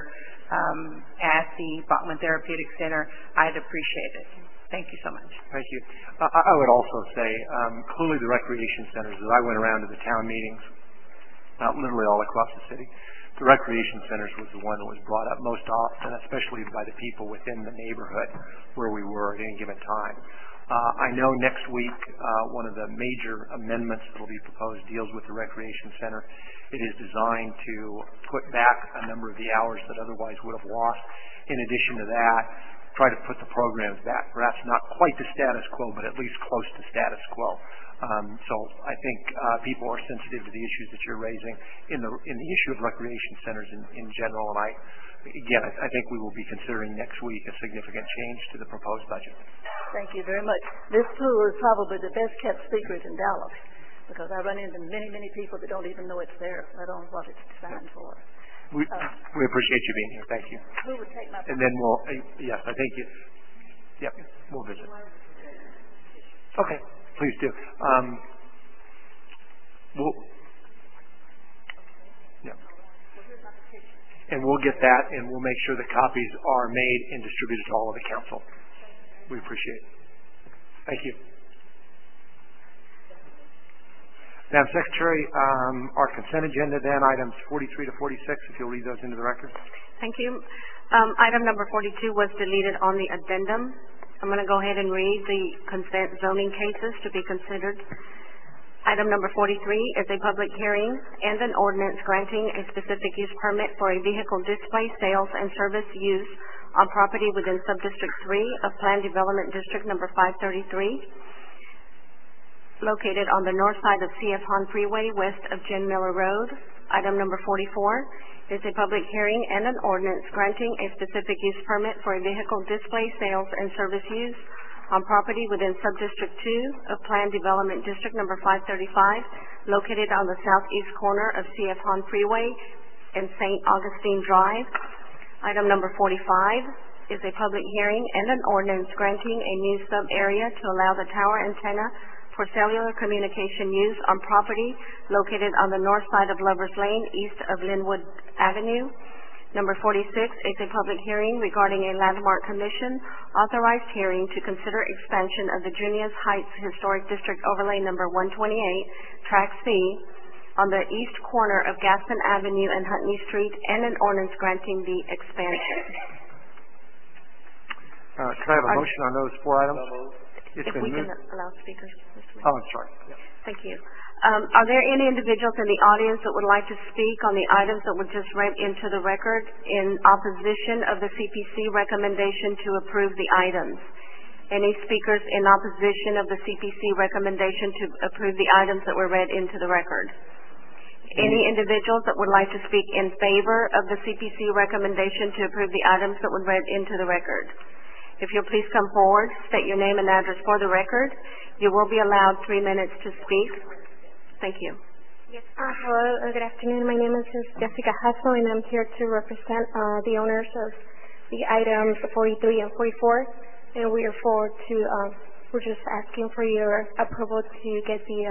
at the Bachman Therapeutic Center, I'd appreciate it. Thank you so much. Thank you. I would also say, clearly the recreation centers, as I went around to the town meetings, literally all across the city, the recreation centers was the one that was brought up most often, especially by the people within the neighborhood where we were at any given time. I know next week one of the major amendments that will be proposed deals with the recreation center. It is designed to put back a number of the hours that otherwise would have lost. In addition to that, try to put the programs back, perhaps not quite to status quo, but at least close to status quo. So I think people are sensitive to the issues that you're raising in the issue of recreation centers in general. And I think we will be considering next week a significant change to the proposed budget. Thank you very much. This tool is probably the best kept secret in Dallas because I run into many, many people that don't even know it's there, let alone what it's designed for. We appreciate you being here. Thank you. Who would take my? And then we'll, yes, I think you. Yep, we'll visit. Okay, please do. And we'll get that, and we'll make sure that copies are made and distributed to all of the council. We appreciate it. Thank you. Madam Secretary, our consent agenda then, items 43 to 46, if you'll read those into the record. Thank you. Item number 42 was deleted on the addendum. I'm going to go ahead and read the consent zoning cases to be considered. Item number 43 is a public hearing and an ordinance granting a specific use permit for a vehicle display, sales, and service use on property within Subdistrict 3 of Planned Development District number 533. Located on the north side of C.F. Hahn Freeway, west of Jen Miller Road. Item number 44 is a public hearing and an ordinance granting a specific use permit for a vehicle display, sales, and service use on property within Subdistrict 2 of Planned Development District number 535, located on the southeast corner of C.F. Hahn Freeway and St. Augustine Drive. Item number 45 is a public hearing and an ordinance granting a new sub-area to allow the tower antenna for cellular communication use on property located on the north side of Lovers Lane, east of Linwood Avenue. Number 46 is a public hearing regarding a landmark commission authorized hearing to consider expansion of the Junius Heights Historic District Overlay number 128, Track C, on the east corner of Gaston Avenue and Huntley Street, and an ordinance granting the expansion. Can I have a motion on those four items? If we can allow speakers. Oh, I'm sorry. Yeah. Thank you. Are there any individuals in the audience that would like to speak on the items that were just read into the record in opposition of the CPC recommendation to approve the items? Any speakers in opposition of the CPC recommendation to approve the items that were read into the record? Any individuals that would like to speak in favor of the CPC recommendation to approve the items that were read into the record? If you'll please come forward, state your name and address for the record. You will be allowed 3 minutes to speak. Thank you. Yes. Hello. Good afternoon. My name is Jessica Hassel, and I'm here to represent the owners of the items 43 and 44. And we are we're just asking for your approval to get the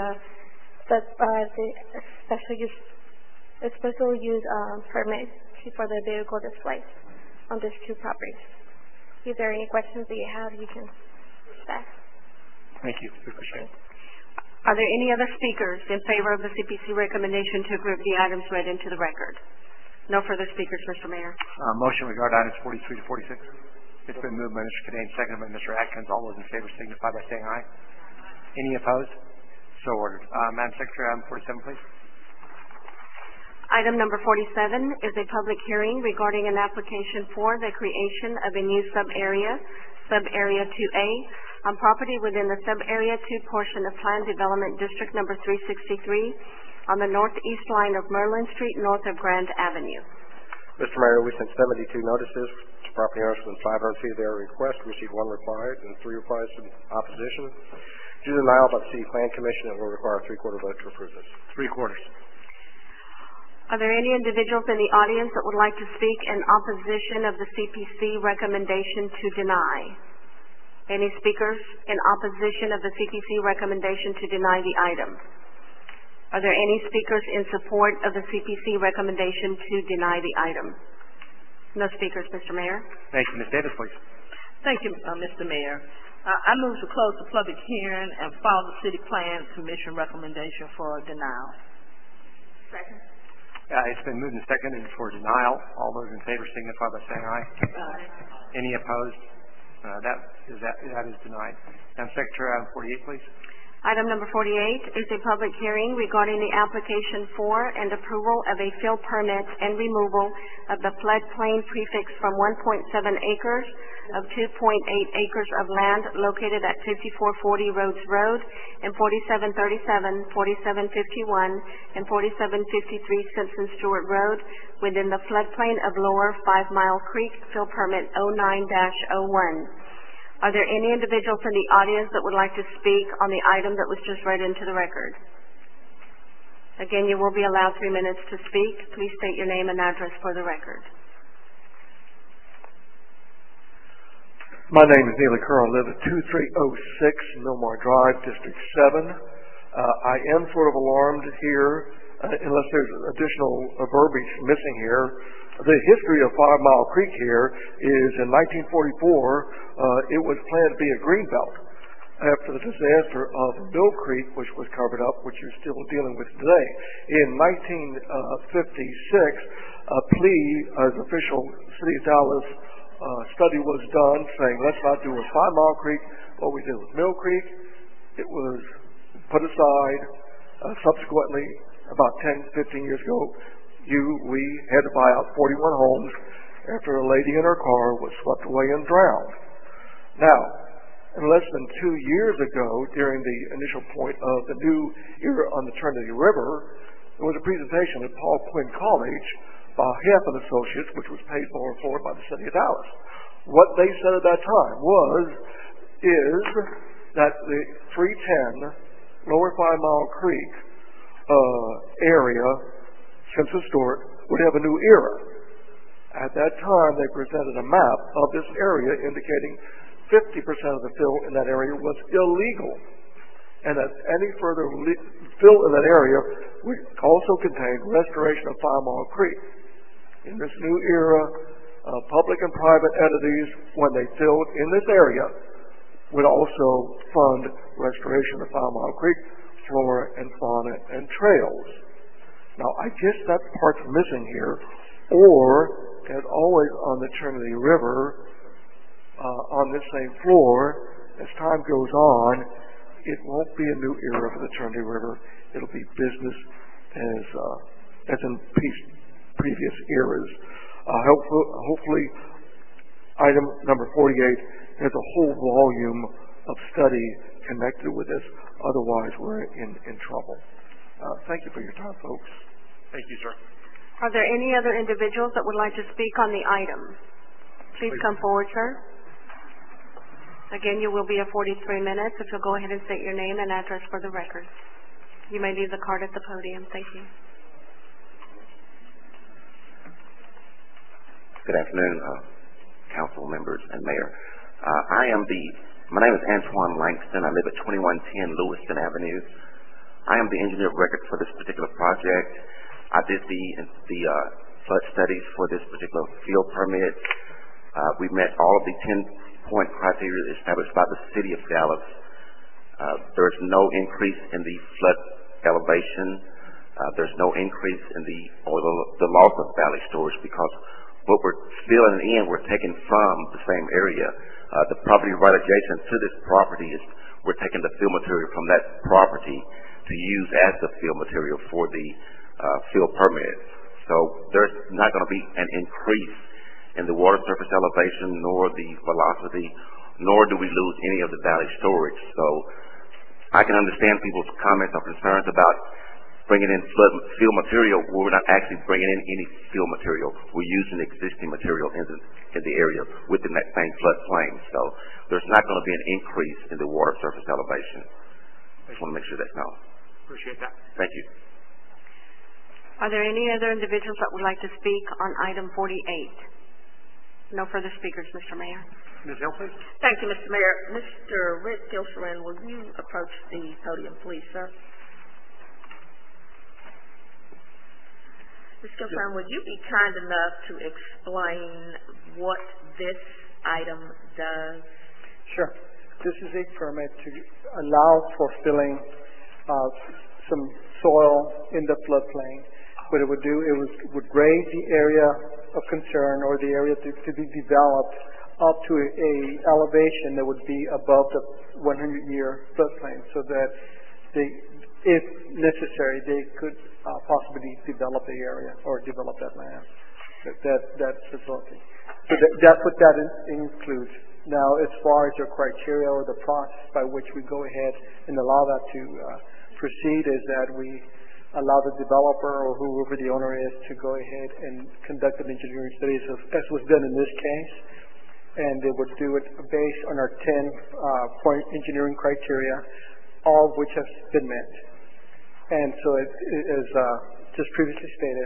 special use permit for the vehicle displays on these two properties. If there are any questions that you have, you can ask. Thank you. We appreciate it. Are there any other speakers in favor of the CPC recommendation to approve the items read into the record? No further speakers, Mr. Mayor. Motion regarding items 43 to 46. It's been moved by Mr. Cadane, seconded by Mr. Atkins. All those in favor signify by saying aye. Any opposed? So ordered. Madam Secretary, item 47, please. Item number 47 is a public hearing regarding an application for the creation of a new sub-area, Sub-Area 2A, on property within the Sub-Area 2 portion of Planned Development District number 363 on the northeast line of Merlin Street, north of Grand Avenue. Mr. Mayor, we sent 72 notices to property owners within 500 feet of their request. We received 1 reply and 3 replies in opposition. Due to denial by the City Plan Commission, it will require a 3/4 vote to approve this. 3/4. Are there any individuals in the audience that would like to speak in opposition of the CPC recommendation to deny? Any speakers in opposition of the CPC recommendation to deny the item? Are there any speakers in support of the CPC recommendation to deny the item? No speakers, Mr. Mayor. Thank you. Ms. Davis, please. Thank you, Mr. Mayor. I move to close the public hearing and follow the City Plan Commission recommendation for denial. Second. It's been moved and seconded for denial. All those in favor signify by saying aye. Aye. Any opposed? That is denied. Madam Secretary, item 48, please. Item number 48 is a public hearing regarding the application for and approval of a field permit and removal of the floodplain prefix from 1.7 acres of 2.8 acres of land located at 5440 Rhodes Road and 4737, 4751, and 4753 Simpson Stewart Road within the floodplain of Lower 5 Mile Creek, field permit 09-01. Are there any individuals in the audience that would like to speak on the item that was just read into the record? Again, you will be allowed 3 minutes to speak. Please state your name and address for the record. My name is Neely Curl. I live at 2306 Millmar Drive, District 7. I am sort of alarmed here, unless there's additional verbiage missing here. The history of 5 Mile Creek here is in 1944, it was planned to be a green belt. After the disaster of Mill Creek, which was covered up, which you're still dealing with today. In 1956, a plea as official City of Dallas study was done saying, let's not do with 5 Mile Creek what we did with Mill Creek. It was put aside. Subsequently, about 10, 15 years ago, we had to buy out 41 homes after a lady in her car was swept away and drowned. Now, less than 2 years ago, during the initial point of the new era on the Trinity River, there was a presentation at Paul Quinn College by Half Associates, which was paid for by the City of Dallas. What they said at that time is that the 310 Lower 5 Mile Creek area, Simpson Stewart, would have a new era. At that time, they presented a map of this area indicating 50% of the fill in that area was illegal, and that any further fill in that area would also contain restoration of 5 Mile Creek. In this new era, public and private entities, when they filled in this area, would also fund restoration of 5 Mile Creek, flora and fauna and trails. Now, I guess that part's missing here, or, as always on the Trinity River, on this same floor, as time goes on, it won't be a new era for the Trinity River. It'll be business as in previous eras. Hopefully, item number 48 has a whole volume of study connected with this. Otherwise, we're in trouble. Thank you for your time, folks. Thank you, sir. Are there any other individuals that would like to speak on the item? Please come forward, sir. Again, you will be at 43 minutes. If you'll go ahead and state your name and address for the record. You may leave the card at the podium. Thank you. Good afternoon, council members and mayor. My name is Antoine Langston. I live at 2110 Lewiston Avenue. I am the engineer of record for this particular project. I did the flood studies for this particular field permit. We met all of the 10-point criteria established by the City of Dallas. There is no increase in the flood elevation. There's no increase in the loss of valley storage, because what we're filling in, we're taking from the same area. The property right adjacent to this property we're taking the fill material from that property to use as the fill material for the fill permit. So there's not going to be an increase in the water surface elevation, nor the velocity, nor do we lose any of the valley storage. So I can understand people's comments or concerns about bringing in fill material. We're not actually bringing in any fill material. We're using existing material in the area within that same floodplain. So there's not going to be an increase in the water surface elevation. I just want to make sure that's known. Appreciate that. Thank you. Are there any other individuals that would like to speak on item 48? No further speakers, Mr. Mayor. Ms. Hill, please. Thank you, Mr. Mayor. Mr. Rick Gilsharin, will you approach the podium, please, sir? Ms. Gilfine, would you be kind enough to explain what this item does? Sure. This is a permit to allow for filling some soil in the floodplain. What it would do, it would grade the area of concern or the area to be developed up to a elevation that would be above the 100-year floodplain, so that they, if necessary, they could possibly develop the area or develop that land, that facility. So that's what that includes. Now, as far as your criteria or the process by which we go ahead and allow that to proceed is that we allow the developer or whoever the owner is to go ahead and conduct an engineering study, as was done in this case. And they would do it based on our 10-point engineering criteria, all of which have been met. And so, as just previously stated,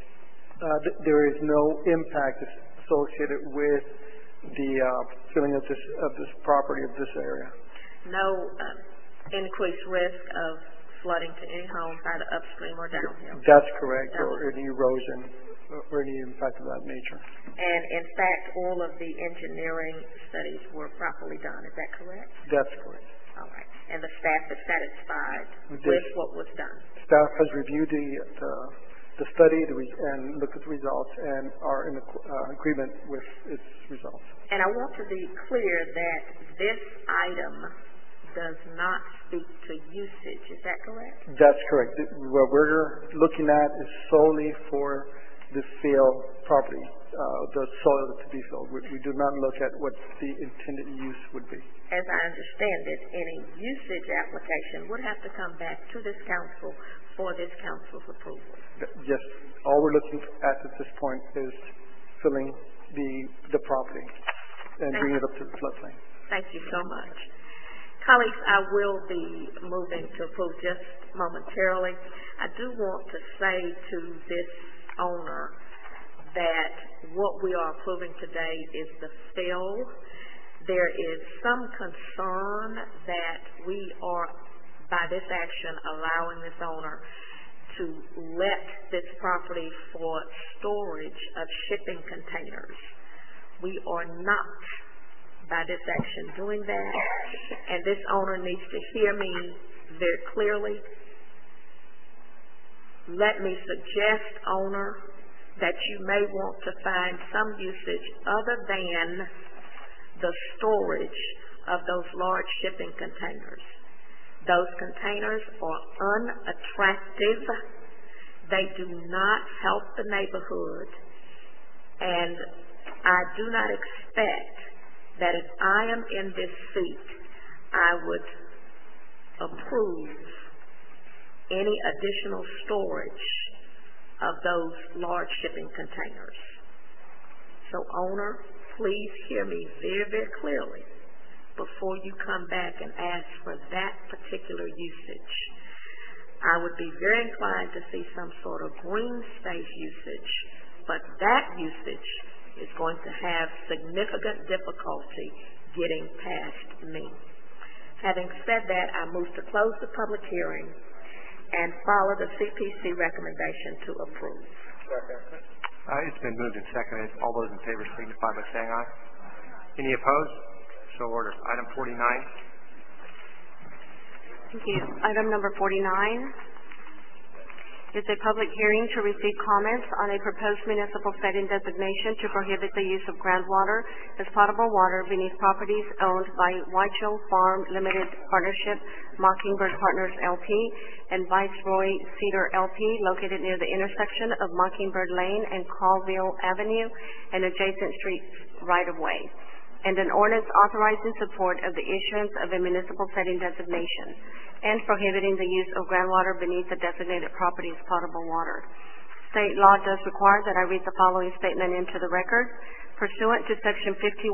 there is no impact associated with the filling of this property, of this area. No increased risk of flooding to any homes, either upstream or downhill. That's correct, or any erosion or any impact of that nature. And in fact, all of the engineering studies were properly done. Is that correct? That's correct. All right. And the staff is satisfied with what was done? Staff has reviewed the study and looked at the results and are in agreement with its results. And I want to be clear that this item does not speak to usage. Is that correct? That's correct. What we're looking at is solely for the field property, the soil to be filled. We do not look at what the intended use would be. As I understand it, any usage application would have to come back to this council for this council's approval. Yes. All we're looking at this point is filling the property and bringing it up to the floodplain. Thank you so much. Colleagues, I will be moving to approve just momentarily. I do want to say to this owner that what we are approving today is the fill. There is some concern that we are, by this action, allowing this owner to let this property for storage of shipping containers. We are not, by this action, doing that, and this owner needs to hear me very clearly. Let me suggest, owner, that you may want to find some usage other than the storage of those large shipping containers. Those containers are unattractive. They do not help the neighborhood, and I do not expect that if I am in this seat, I would approve any additional storage of those large shipping containers. So, owner, please hear me very, very clearly before you come back and ask for that particular usage. I would be very inclined to see some sort of green space usage, but that usage is going to have significant difficulty getting past me. Having said that, I move to close the public hearing and follow the CPC recommendation to approve. It's been moved and seconded. All those in favor signify by saying aye. Any opposed? So ordered. Item 49. Thank you. Item number 49 is a public hearing to receive comments on a proposed municipal setting designation to prohibit the use of groundwater as potable water beneath properties owned by Weichel Farm Limited Partnership, Mockingbird Partners LP, and Viceroy Cedar LP, located near the intersection of Mockingbird Lane and Colville Avenue and adjacent streets right-of-way, and an ordinance authorizing support of the issuance of a municipal setting designation and prohibiting the use of groundwater beneath the designated property as potable water. State law does require that I read the following statement into the record. Pursuant to Section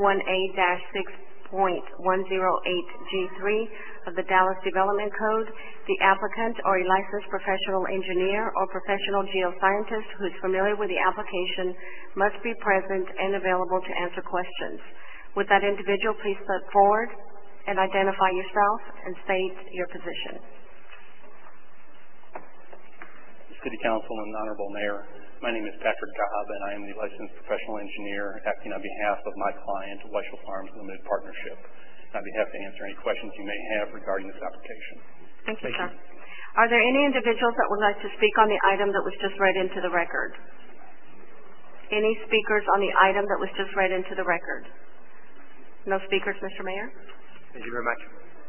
51A-6.108G3 of the Dallas Development Code, the applicant or a licensed professional engineer or professional geoscientist who is familiar with the application must be present and available to answer questions. Would that individual please step forward and identify yourself and state your position? City Council and Honorable Mayor, My name is Patrick Gabb, and I am the licensed professional engineer acting on behalf of my client, Weishel Farms Limited Partnership. I'd be happy to answer any questions you may have regarding this application. Thank you, sir. Are there any individuals that would like to speak on the item that was just read into the record? Any speakers on the item that was just read into the record? No speakers, Mr. Mayor? Thank you very much.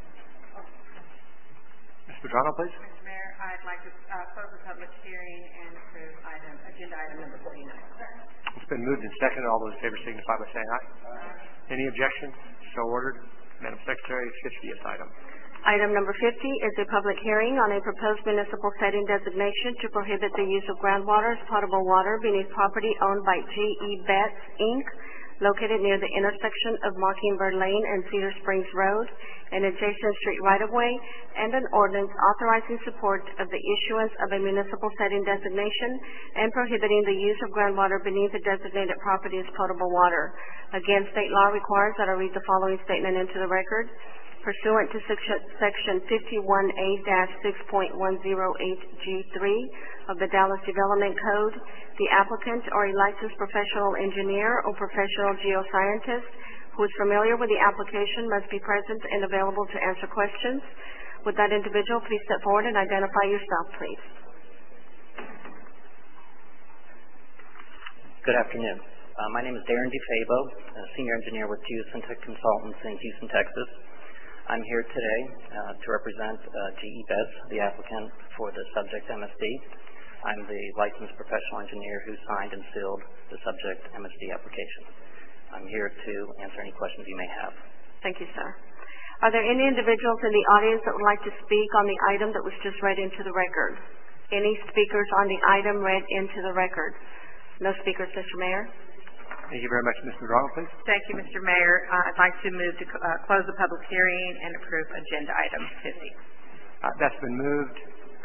Ms. Pedrano, please. Mr. Mayor, I'd like to close the public hearing and approve agenda item number 49. It's been moved and seconded. All those in favor signify by saying aye. Any objections? So ordered. Madam Secretary, 50th item. Item number 50 is a public hearing on a proposed municipal setting designation to prohibit the use of groundwater as potable water beneath property owned by G.E. Betts, Inc., located near the intersection of Mockingbird Lane and Cedar Springs Road, an adjacent street right-of-way, and an ordinance authorizing support of the issuance of a municipal setting designation and prohibiting the use of groundwater beneath the designated property as potable water. Again, state law requires that I read the following statement into the record. Pursuant to Section 51A-6.108G3 of the Dallas Development Code, the applicant or a licensed professional engineer or professional geoscientist who is familiar with the application must be present and available to answer questions. Would that individual please step forward and identify yourself, please? Good afternoon. My name is Darren DeFabo, a senior engineer with Geosyntec Consultants in Houston, Texas. I'm here today to represent G.E. Betts, the applicant for the subject MSD. I'm the licensed professional engineer who signed and sealed the subject MSD application. I'm here to answer any questions you may have. Thank you, sir. Are there any individuals in the audience that would like to speak on the item that was just read into the record? Any speakers on the item read into the record? No speakers, Mr. Mayor. Thank you very much. Ms. Pedrano, please. Thank you, Mr. Mayor. I'd like to move to close the public hearing and approve agenda item 50. That's been moved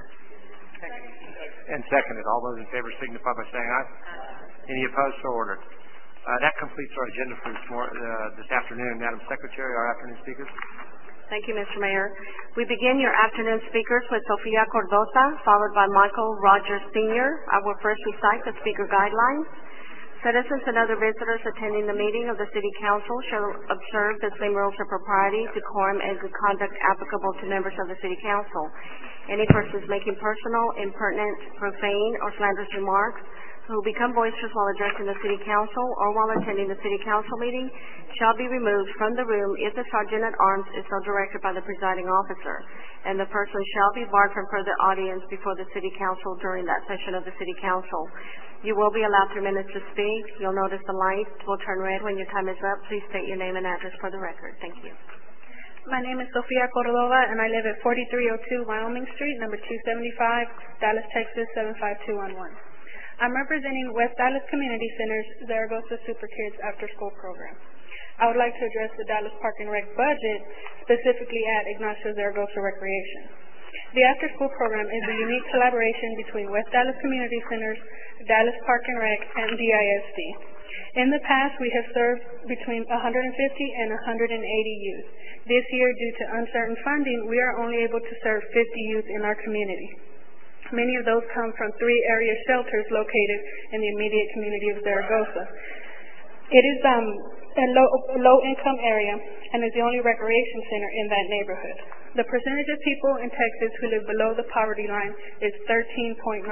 and seconded. All those in favor signify by saying aye. Any opposed? So ordered. That completes our agenda for this afternoon. Madam Secretary, our afternoon speakers. Thank you, Mr. Mayor. We begin your afternoon speakers with Sofia Cordoza, followed by Michael Rogers Sr. I will first recite the speaker guidelines. Citizens and other visitors attending the meeting of the City Council shall observe the same rules of propriety, decorum, and good conduct applicable to members of the City Council. Any persons making personal, impertinent, profane, or slanderous remarks who become boisterous while addressing the City Council or while attending the City Council meeting shall be removed from the room if the Sergeant at Arms is so directed by the presiding officer, and the person shall be barred from further audience before the City Council during that session of the City Council. You will be allowed 3 minutes to speak. You'll notice the light will turn red when your time is up. Please state your name and address for the record. Thank you. My name is Sofia Cordova, and I live at 4302 Wyoming Street, number 275, Dallas, Texas, 75211. I'm representing West Dallas Community Center's Zaragoza Super Kids After School Program. I would like to address the Dallas Park and Rec budget, specifically at Ignacio Zaragoza Recreation. The After School Program is a unique collaboration between West Dallas Community Centers, Dallas Park and Rec, and DISD. In the past, we have served between 150 and 180 youth. This year, due to uncertain funding, we are only able to serve 50 youth in our community. Many of those come from 3 area shelters located in the immediate community of Zaragoza. It is a low-income area and is the only recreation center in that neighborhood. The percentage of people in Texas who live below the poverty line is 13.9%.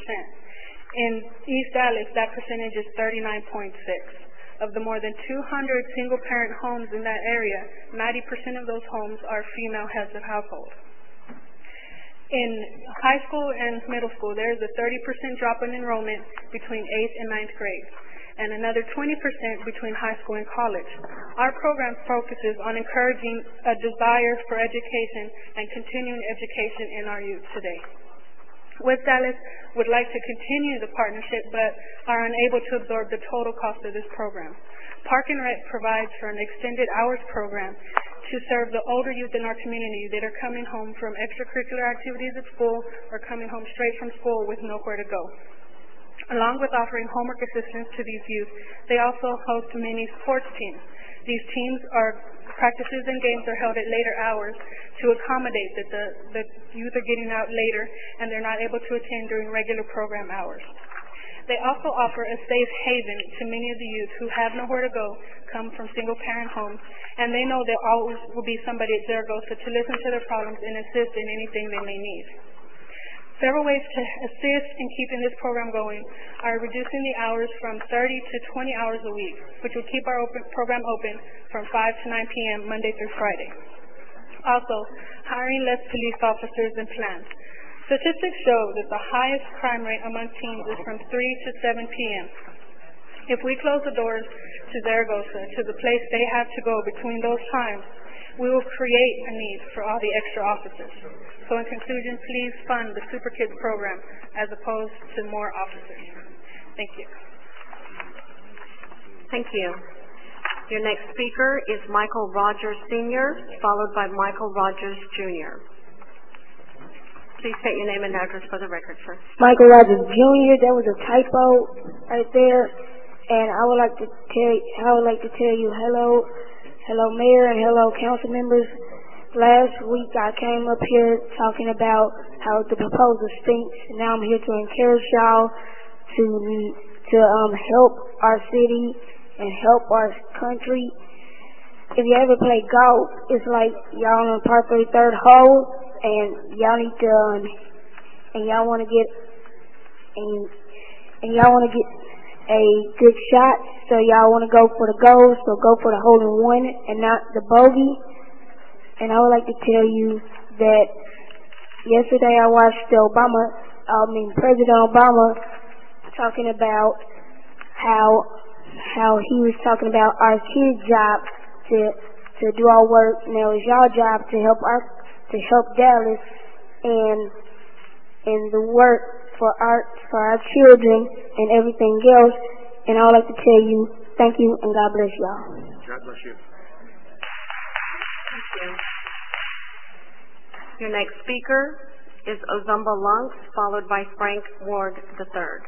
In East Dallas, that percentage is 39.6%. Of the more than 200 single-parent homes in that area, 90% of those homes are female heads of household. In high school and middle school, there is a 30% drop in enrollment between 8th and 9th grade, and another 20% between high school and college. Our program focuses on encouraging a desire for education and continuing education in our youth today. West Dallas would like to continue the partnership but are unable to absorb the total cost of this program. Park and Rec provides for an extended hours program to serve the older youth in our community that are coming home from extracurricular activities at school or coming home straight from school with nowhere to go. Along with offering homework assistance to these youth, they also host many sports teams. These teams practices and games are held at later hours to accommodate that the youth are getting out later and they're not able to attend during regular program hours. They also offer a safe haven to many of the youth who have nowhere to go, come from single-parent homes, and they know there always will be somebody at Zaragoza to listen to their problems and assist in anything they may need. Several ways to assist in keeping this program going are reducing the hours from 30 to 20 hours a week, which would keep our program open from 5 to 9 p.m. Monday through Friday. Also, hiring less police officers than planned. Statistics show that the highest crime rate among teens is from 3 to 7 p.m. If we close the doors to Zaragoza, to the place they have to go between those times, we will create a need for all the extra officers. So in conclusion, please fund the Super Kids program as opposed to more officers. Thank you. Thank you. Your next speaker is Michael Rogers Sr., followed by Michael Rogers Jr. Please state your name and address for the record, sir. Michael Rogers Jr., that was a typo right there. And I would like to tell you hello Mayor and hello council members. Last week I came up here talking about how the proposal stinks. Now I'm here to encourage y'all to help our city and help our country. If you ever play golf, it's like y'all on par 33rd hole, and y'all need to and y'all want to get a good shot, so y'all want to go for the goal, so go for the hole in one and not the bogey. And I would like to tell you that yesterday I watched President Obama talking about how he was talking about our kids' job to do our work. Now it's y'all job to help Dallas and the work for our children and everything else. And I would like to tell you thank you and God bless y'all. God bless you. Thank you. Your next speaker is Ozumba Lunks, followed by Frank Ward III.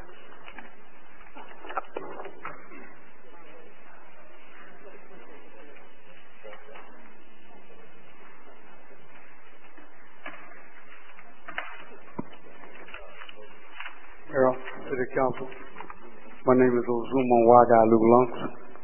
Mayor, City Council, my name is Ozumba Wagalu Lunks.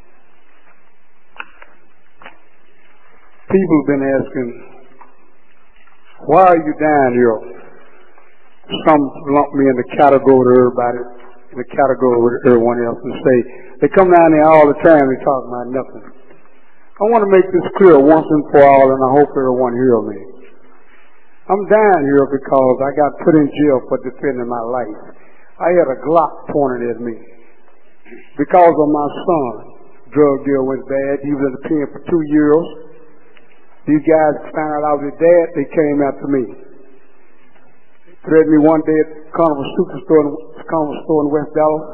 People have been asking, why are you down here? Some lump me in the category of everybody, in the category with everyone else, and say, they come down there all the time and talk about nothing. I want to make this clear once and for all, and I hope everyone hears me. I'm down here because I got put in jail for defending my life. I had a Glock pointed at me because of my son. Drug deal went bad. He was in the pen for 2 years. These guys found out I was his dad. They came after me. They threatened me one day at the Carnival store in West Dallas.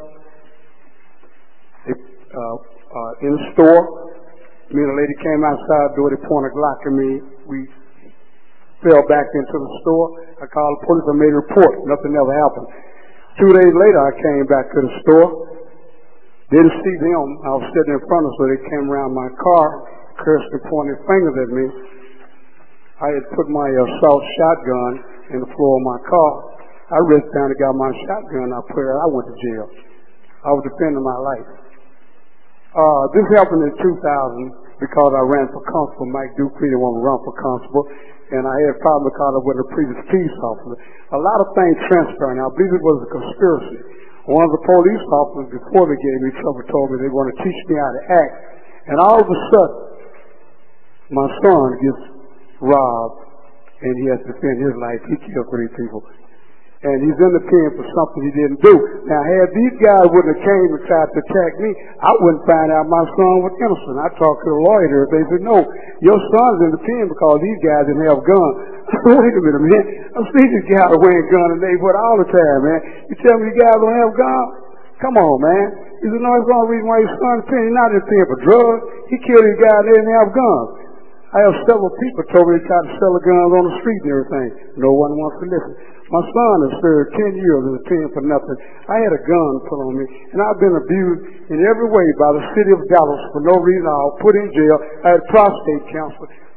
In the store, me and a lady came outside the door. They pointed a Glock at me. We fell back into the store. I called the police. I made a report. Nothing ever happened. 2 days later, I came back to the store. Didn't see them. I was sitting in front of them, so they came around my car, cursed and pointed fingers at me. I had put my assault shotgun in the floor of my car. I reached down and got my shotgun. I put it out. I went to jail. I was defending my life. This happened in 2000 because I ran for constable. Mike Dupree didn't want to run for constable. And I had a problem because I was a previous peace officer. A lot of things transpired. Now, I believe it was a conspiracy. One of the police officers, before they gave me trouble, told me they want to teach me how to act. And all of a sudden, my son gets robbed, and he has to defend his life. He killed 3 people. And he's in the pen for something he didn't do. Now, had these guys wouldn't have came and tried to attack me, I wouldn't find out my son was innocent. I talked to the lawyer. They said, no, your son's in the pen because these guys didn't have guns. Wait a minute, man. I've seen these guys wearing guns in the neighborhood all the time, man. You tell me these guys don't have guns? Come on, man. He said, no, it's the only reason why his son's in the pen. He's not in the pen for drugs. He killed these guys, they didn't have guns. I have several people told me they tried to sell the guns on the street and everything. No one wants to listen. My son has served 10 years in the pen for nothing. I had a gun put on me, and I've been abused in every way by the city of Dallas for no reason. I was put in jail. I had prostate cancer.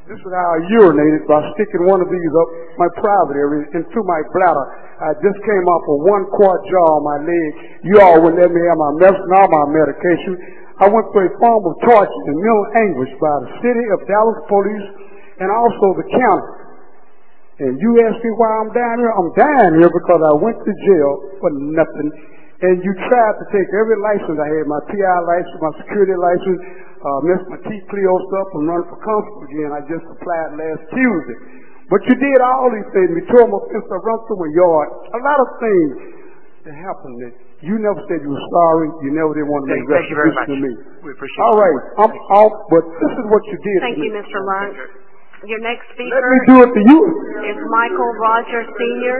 This is how I urinated by sticking one of these up my private area into my bladder. I just came off a 1-quart jar on my leg. You all wouldn't let me have my medicine or my medication. I went through a form of torture and mental anguish by the city of Dallas police and also the county. And you ask me why I'm down here? I'm down here because I went to jail for nothing. And you tried to take every license I had, my PI license, my security license, messed my T. Cleo stuff and running for constable again. I just applied last Tuesday. But you did all these things. You tore my fence, I run through my yard. A lot of things that happened that you never said you were sorry. You never did want to make restitution to me. We appreciate all right, I'm off, but this is what you did Thank to you, me. Mr. Lunt. Your next speaker Let me do it to you. is Michael Rogers Sr.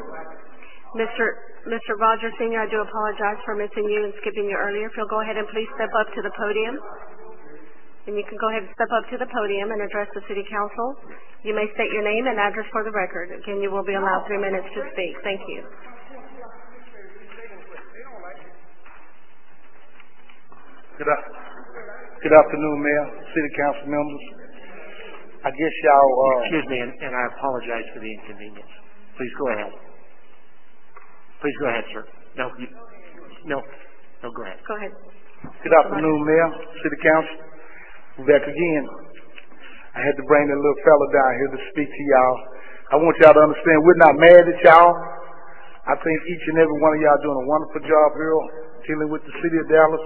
Mr. Rogers Sr., I do apologize for missing you and skipping you earlier. If you'll go ahead and please step up to the podium. And you can go ahead and step up to the podium and address the City Council. You may state your name and address for the record. Again, you will be allowed 3 minutes to speak. Thank you. Good afternoon, Mayor, City Council members. I guess y'all... Excuse me, and I apologize for the inconvenience. Please go ahead. Please go ahead, sir. No, go ahead. Go ahead. Good afternoon, Mayor, City Council. We're back again. I had to bring that little fella down here to speak to y'all. I want y'all to understand we're not mad at y'all. I think each and every one of y'all doing a wonderful job here dealing with the city of Dallas.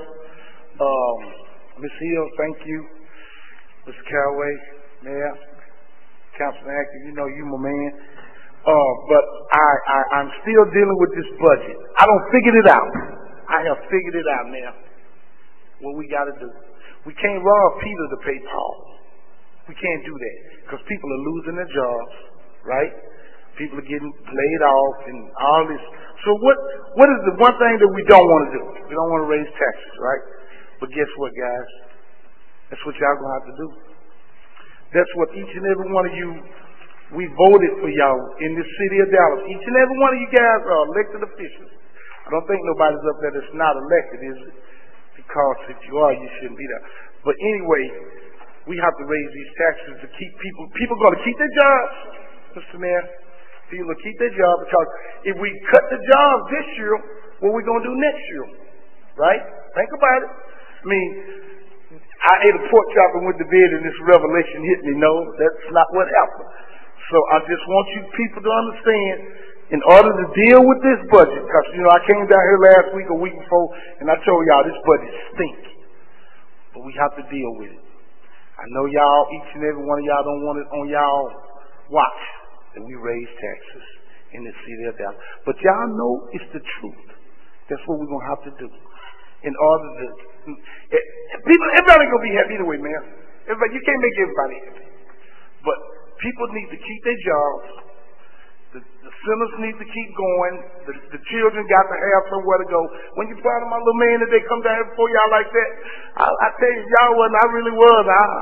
Ms. Hill, thank you. Mr. Callaway, Mayor, Councilman Atkins, you know you my man. But I'm still dealing with this budget. I don't figured it out. I have figured it out now. What we got to do. We can't rob Peter to pay Paul. We can't do that because people are losing their jobs, right? People are getting laid off and all this. So what is the one thing that we don't want to do? We don't want to raise taxes, right? But guess what, guys? That's what y'all going to have to do. That's what each and every one of you, we voted for y'all in the city of Dallas. Each and every one of you guys are elected officials. I don't think nobody's up there that's not elected, is it? Because if you are, you shouldn't be there. But anyway, we have to raise these taxes to keep people going to keep their jobs, Mr. Mayor. People will keep their jobs because if we cut the jobs this year, what are we going to do next year? Right? Think about it. I mean, I ate a pork chop and went to bed and this revelation hit me. No, that's not what happened. So I just want you people to understand, in order to deal with this budget, because, I came down here last week or week before, and I told y'all this budget stinks. But we have to deal with it. I know y'all, each and every one of y'all don't want it on y'all watch that we raise taxes in the city of Dallas. But y'all know it's the truth. That's what we're going to have to do. In order to... everybody going to be happy anyway, man. You can't make everybody happy. But people need to keep their jobs. The centers need to keep going. The children got to have somewhere to go. When you proud of my little man that they come down here before y'all like that, I tell you, y'all wasn't. I really was.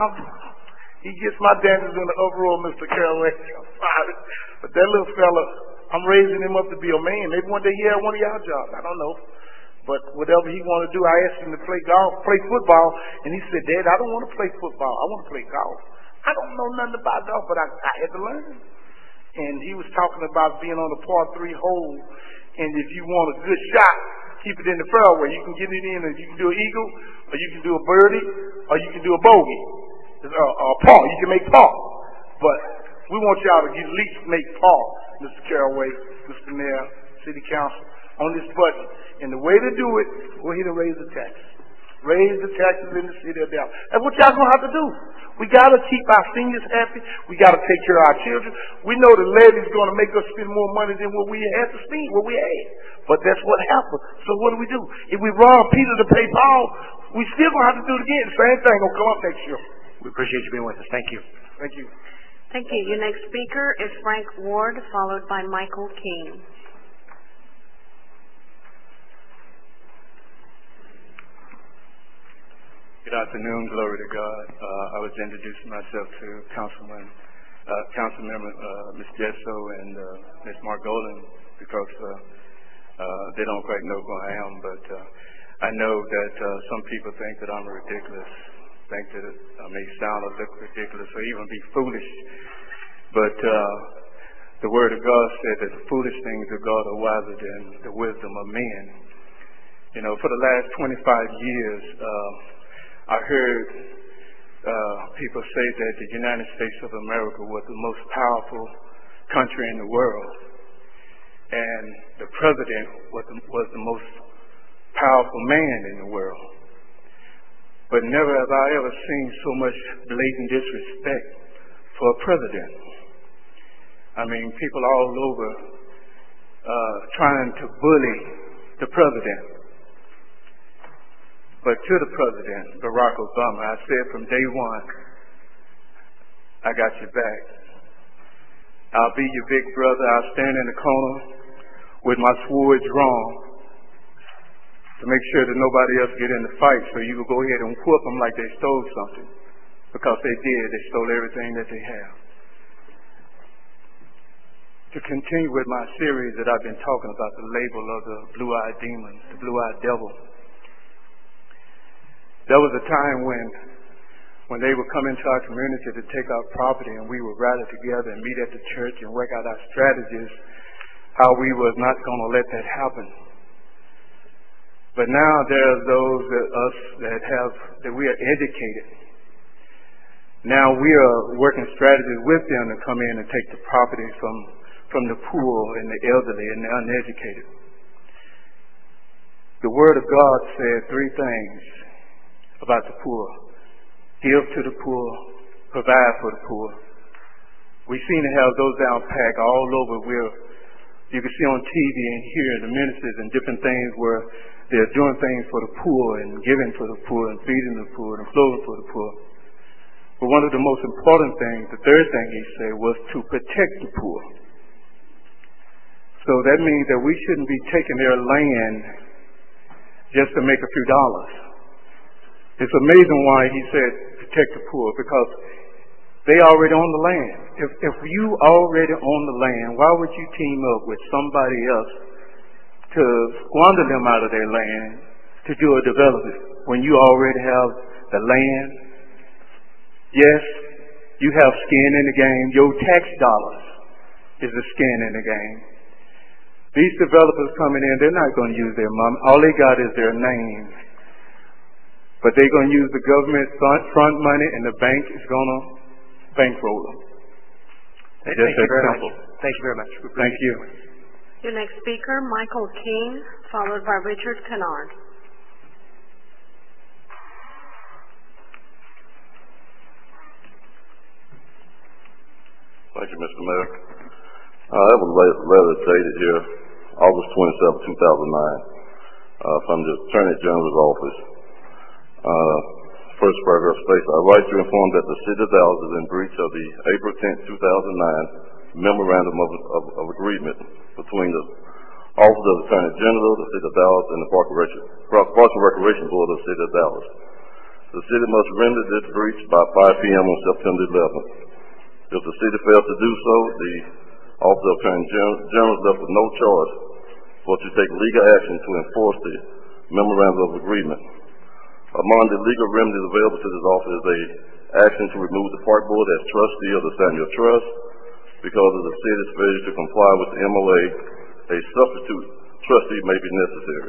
He gets my dances in the uproar, Mr. Callaway. But that little fella, I'm raising him up to be a man. Maybe one day he had one of y'all jobs. I don't know. But whatever he want to do, I asked him to play football, and he said, Dad, I don't want to play football. I want to play golf. I don't know nothing about golf, but I had to learn. And he was talking about being on the par 3 hole, and if you want a good shot, keep it in the fairway. You can get it in, and you can do an eagle, or you can do a birdie, or you can do a bogey, or par. You can make par. But we want y'all to at least make par, Mr. Callaway, Mr. Mayor, City Council, on this budget. And the way to do it, go ahead and raise the taxes. Raise the taxes in the city of Dallas. That's what y'all gonna have to do. We gotta keep our seniors happy. We gotta take care of our children. We know the levy's gonna make us spend more money than what we had to spend, what we had. But that's what happened. So what do? If we rob Peter to pay Paul, we still gonna have to do it again. The same thing gonna come up next year. We appreciate you being with us. Thank you. Thank you. Thank you. Your next speaker is Frank Ward, followed by Michael King. Good afternoon, glory to God. I was introducing myself to Councilmember Ms. Jesso and Ms. Margolin because they don't quite know who I am, but I know that some people think that I'm ridiculous think that it may sound or look ridiculous or even be foolish, but the Word of God said that the foolish things of God are wiser than the wisdom of men. You know, for the last 25 years, I heard people say that the United States of America was the most powerful country in the world, and the president was the most powerful man in the world. But never have I ever seen so much blatant disrespect for a president. I mean, people all over trying to bully the president. But to the president, Barack Obama, I said from day one, I got your back. I'll be your big brother. I'll stand in the corner with my sword drawn to make sure that nobody else get in the fight, so you can go ahead and whoop them like they stole something. Because they did. They stole everything that they have. To continue with my series that I've been talking about, the label of the blue-eyed demon, the blue-eyed devil. There was a time when they would come into our community to take our property, and we would rally together and meet at the church and work out our strategies, how we was not going to let that happen. But now there are those of us that we are educated. Now we are working strategies with them to come in and take the property from the poor and the elderly and the uneducated. The Word of God said three things about the poor: give to the poor, provide for the poor. We seem to have those down packed all over where you can see on TV and hear the ministers and different things where they're doing things for the poor and giving for the poor and feeding the poor and clothing for the poor. But one of the most important things, the third thing he said, was to protect the poor. So that means that we shouldn't be taking their land just to make a few dollars. It's amazing why he said protect the poor, because they already own the land. If you already own the land, why would you team up with somebody else to squander them out of their land to do a development when you already have the land? Yes, you have skin in the game. Your tax dollars is the skin in the game. These developers coming in, they're not going to use their money. All they got is their name. But they're going to use the government front money, and the bank is going to bankroll them. Thank you very much. Thank you very much. Thank you. Your next speaker, Michael King, followed by Richard Kennard. Thank you, Mr. Mayor. I have a letter dated here, August 27, 2009, from the Attorney General's office. First paragraph states, I write to inform that the City of Dallas is in breach of the April 10, 2009 Memorandum of Agreement between the Office of the Attorney General, the City of Dallas, and the Parks and Recreation Board of the City of Dallas. The city must render this breach by 5 p.m. on September 11th. If the city fails to do so, the Office of the Attorney General is left with no choice but to take legal action to enforce the Memorandum of Agreement. Among the legal remedies available to this office is a action to remove the park board as trustee of the Samuel Trust. Because of the city's failure to comply with the MOA, a substitute trustee may be necessary.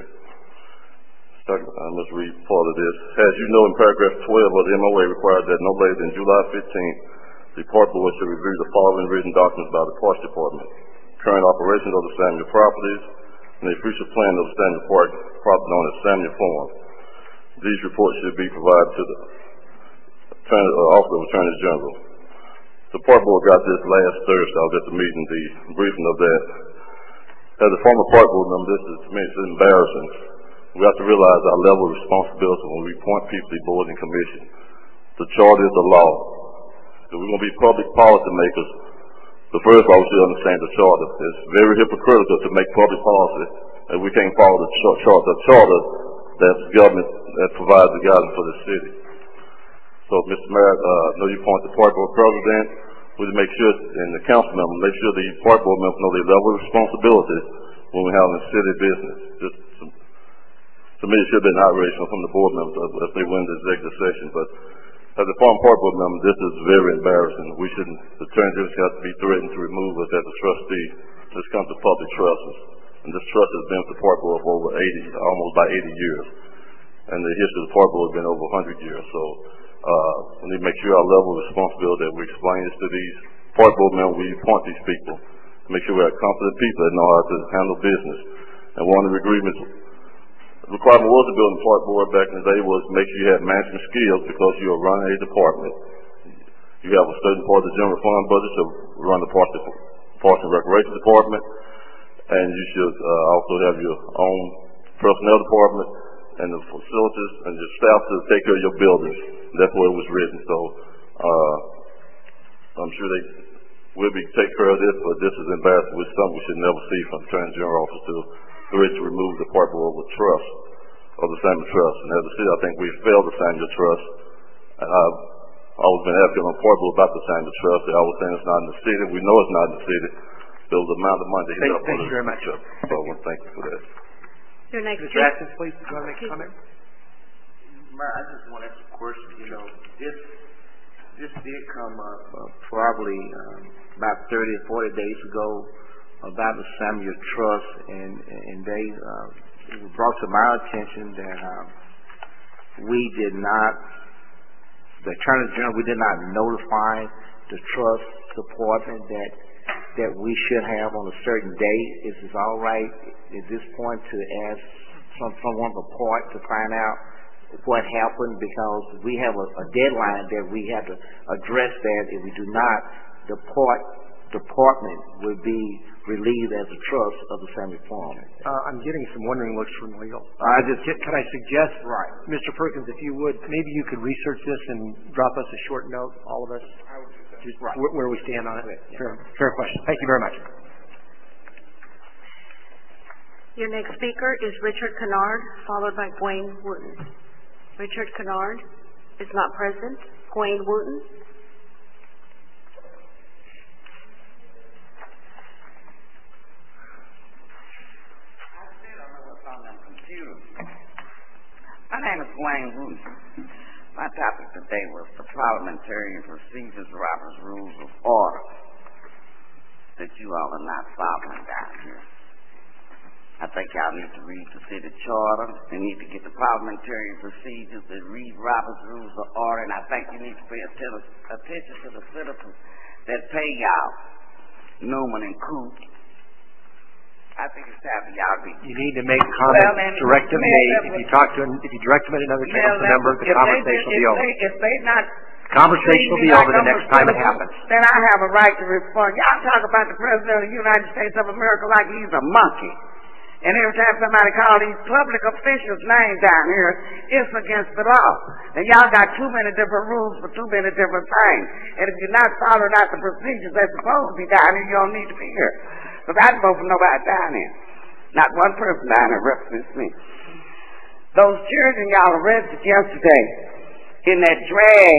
I must read part of this. As you know, in paragraph 12 of the MOA requires that no later than July 15th, the park board should review the following written documents by the Parks Department: current operations of the Samuel properties and a future plan of the Samuel Park property known as Samuel Farm. These reports should be provided to the Office of Attorney General. The park board got this last Thursday. I was at the meeting, the briefing of that. As a former park board member, this is, to me, it's embarrassing. We have to realize our level of responsibility when we appoint people to boards and commissions. The charter is the law. If we're going to be public policy makers, the first law we should understand the charter. It's very hypocritical to make public policy and we can't follow the charter that's government that provides the guidance for the city. So, Mr. Mayor, I know you appoint the park board president. We make sure, and the council members, make sure the park board members know their level of responsibility when we're having city business. Just to me, it should have been outrage from the board members if they went into executive session. But as a former park board member, this is very embarrassing. We shouldn't, the attorney general has to be threatened to remove us as a trustee. This comes to public trust. And this trust has been with the park board for over almost by 80 years. And the history of the park board has been over 100 years. So we need to make sure our level of responsibility that we explain this to these park board members, we appoint these people, to make sure we have competent people that know how to handle business. And one of the agreements, the requirement was to build a park board back in the day was to make sure you had management skills because you are running a department. You have a certain part of the general fund budget to run the Parks and Recreation Department, and you should also have your own personnel department and the facilities and your staff to take care of your buildings. That's where it was written. So I'm sure they will take care of this, but this is embarrassing. It's something we should never see from the Attorney General Office to remove the park board with trust of the Samuel Trust. And as a city, I think we failed the Samuel Trust. And I've always been asking on park board about the Samuel Trust. They always saying it's not in the city. We know it's not in the city. There was the amount of money they hit up. Thank you very much. So I want to thank you for that. Your next Mr. Atkins, please, do you want to make a comment? I just want to ask a question. This did come up probably about 30 or 40 days ago about the Samuel Trust, and they it was brought to my attention that we did not, the Attorney General, we did not notify the trust department that we should have on a certain date. Is it all right at this point to ask someone report to find out what happened, because we have a deadline that we have to address that. If we do not, the department will be relieved as a trust of the Samuel Farm. I'm getting some wondering looks from legal. Can I suggest, Mr. Perkins, if you would, maybe you could research this and drop us a short note, all of us, just where we stand on it. Fair question. Thank you very much. Your next speaker is Richard Kennard, followed by Dwayne Wooten. Richard Kennard is not present. Dwayne Wooten. My name is Dwayne Wooten. My topic today was the parliamentary procedures, Robert's Rules of Order, that you all are not following down here. I think y'all need to read the city charter. You need to get the parliamentary procedures and read Robert's Rules of Order, and I think you need to pay attention to the citizens that pay y'all, Newman and Coop. I think it's time for y'all to be. You need to make comments, direct them. If you talk to them, if you direct them at another council member, the conversation will be over. If they not conversation will be over the next time it happens. Then I have a right to respond. Y'all talk about the President of the United States of America like he's a monkey. And every time somebody calls these public officials' names down here, it's against the law. And y'all got too many different rules for too many different things. And if you're not following out the procedures that's supposed to be down here, you don't need to be here. Because I don't vote for nobody down here. Not one person down here represents me. Those children y'all arrested yesterday in that drag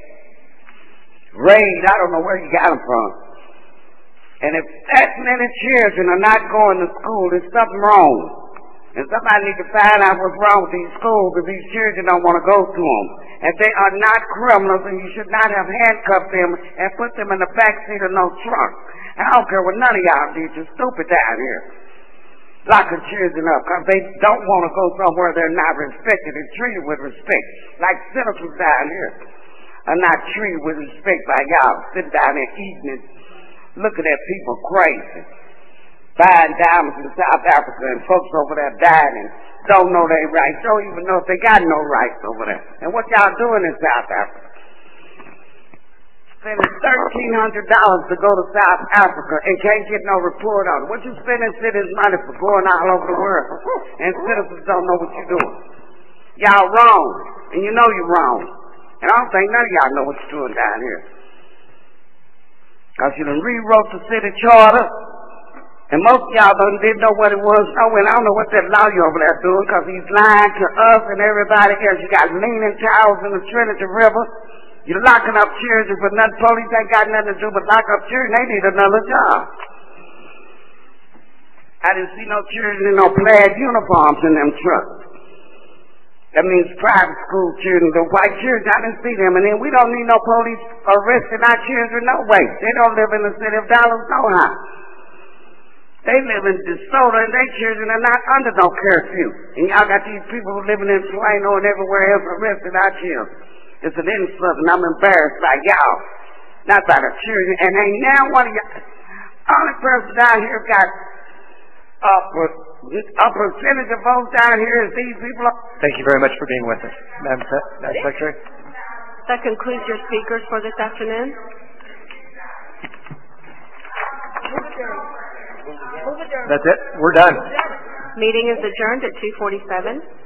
raid, I don't know where you got them from. And if that many children are not going to school, there's something wrong. And somebody needs to find out what's wrong with these schools if these children don't want to go to them. And they are not criminals, and you should not have handcuffed them and put them in the back seat of no trunk. I don't care what none of y'all do. You're stupid down here. Locking children up because they don't want to go somewhere they're not respected and treated with respect. Like citizens down here are not treated with respect by y'all. Sitting down there eating and looking at people crazy. Buying diamonds in South Africa and folks over there dying and don't know their rights. Don't even know if they got no rights over there. And what y'all doing in South Africa? Spending $1,300 to go to South Africa and can't get no report on it. What you spending citizens' money for going all over the world? And citizens don't know what you're doing. Y'all wrong. And you know you're wrong. And I don't think none of y'all know what you're doing down here. Because you done rewrote the city charter. And most of y'all didn't know what it was. And I don't know what that lawyer over there doing because he's lying to us and everybody else. You got leaning towers in the Trinity River. You're locking up children for nothing. Police ain't got nothing to do but lock up children. They need another job. I didn't see no children in no plaid uniforms in them trucks. That means private school children, the white children, I didn't see them. And then we don't need no police arresting our children no way. They don't live in the city of Dallas no how. They live in DeSoto and their children are not under no curfew. And y'all got these people living in Plano and everywhere else arresting our children. It's an insult and I'm embarrassed by y'all, not by the children. And ain't now one of y'all, only person down here got a percentage of votes down here is these people. Thank you very much for being with us. Madam Secretary? That concludes your speakers for this afternoon. That's it? We're done. Meeting is adjourned at 2:47.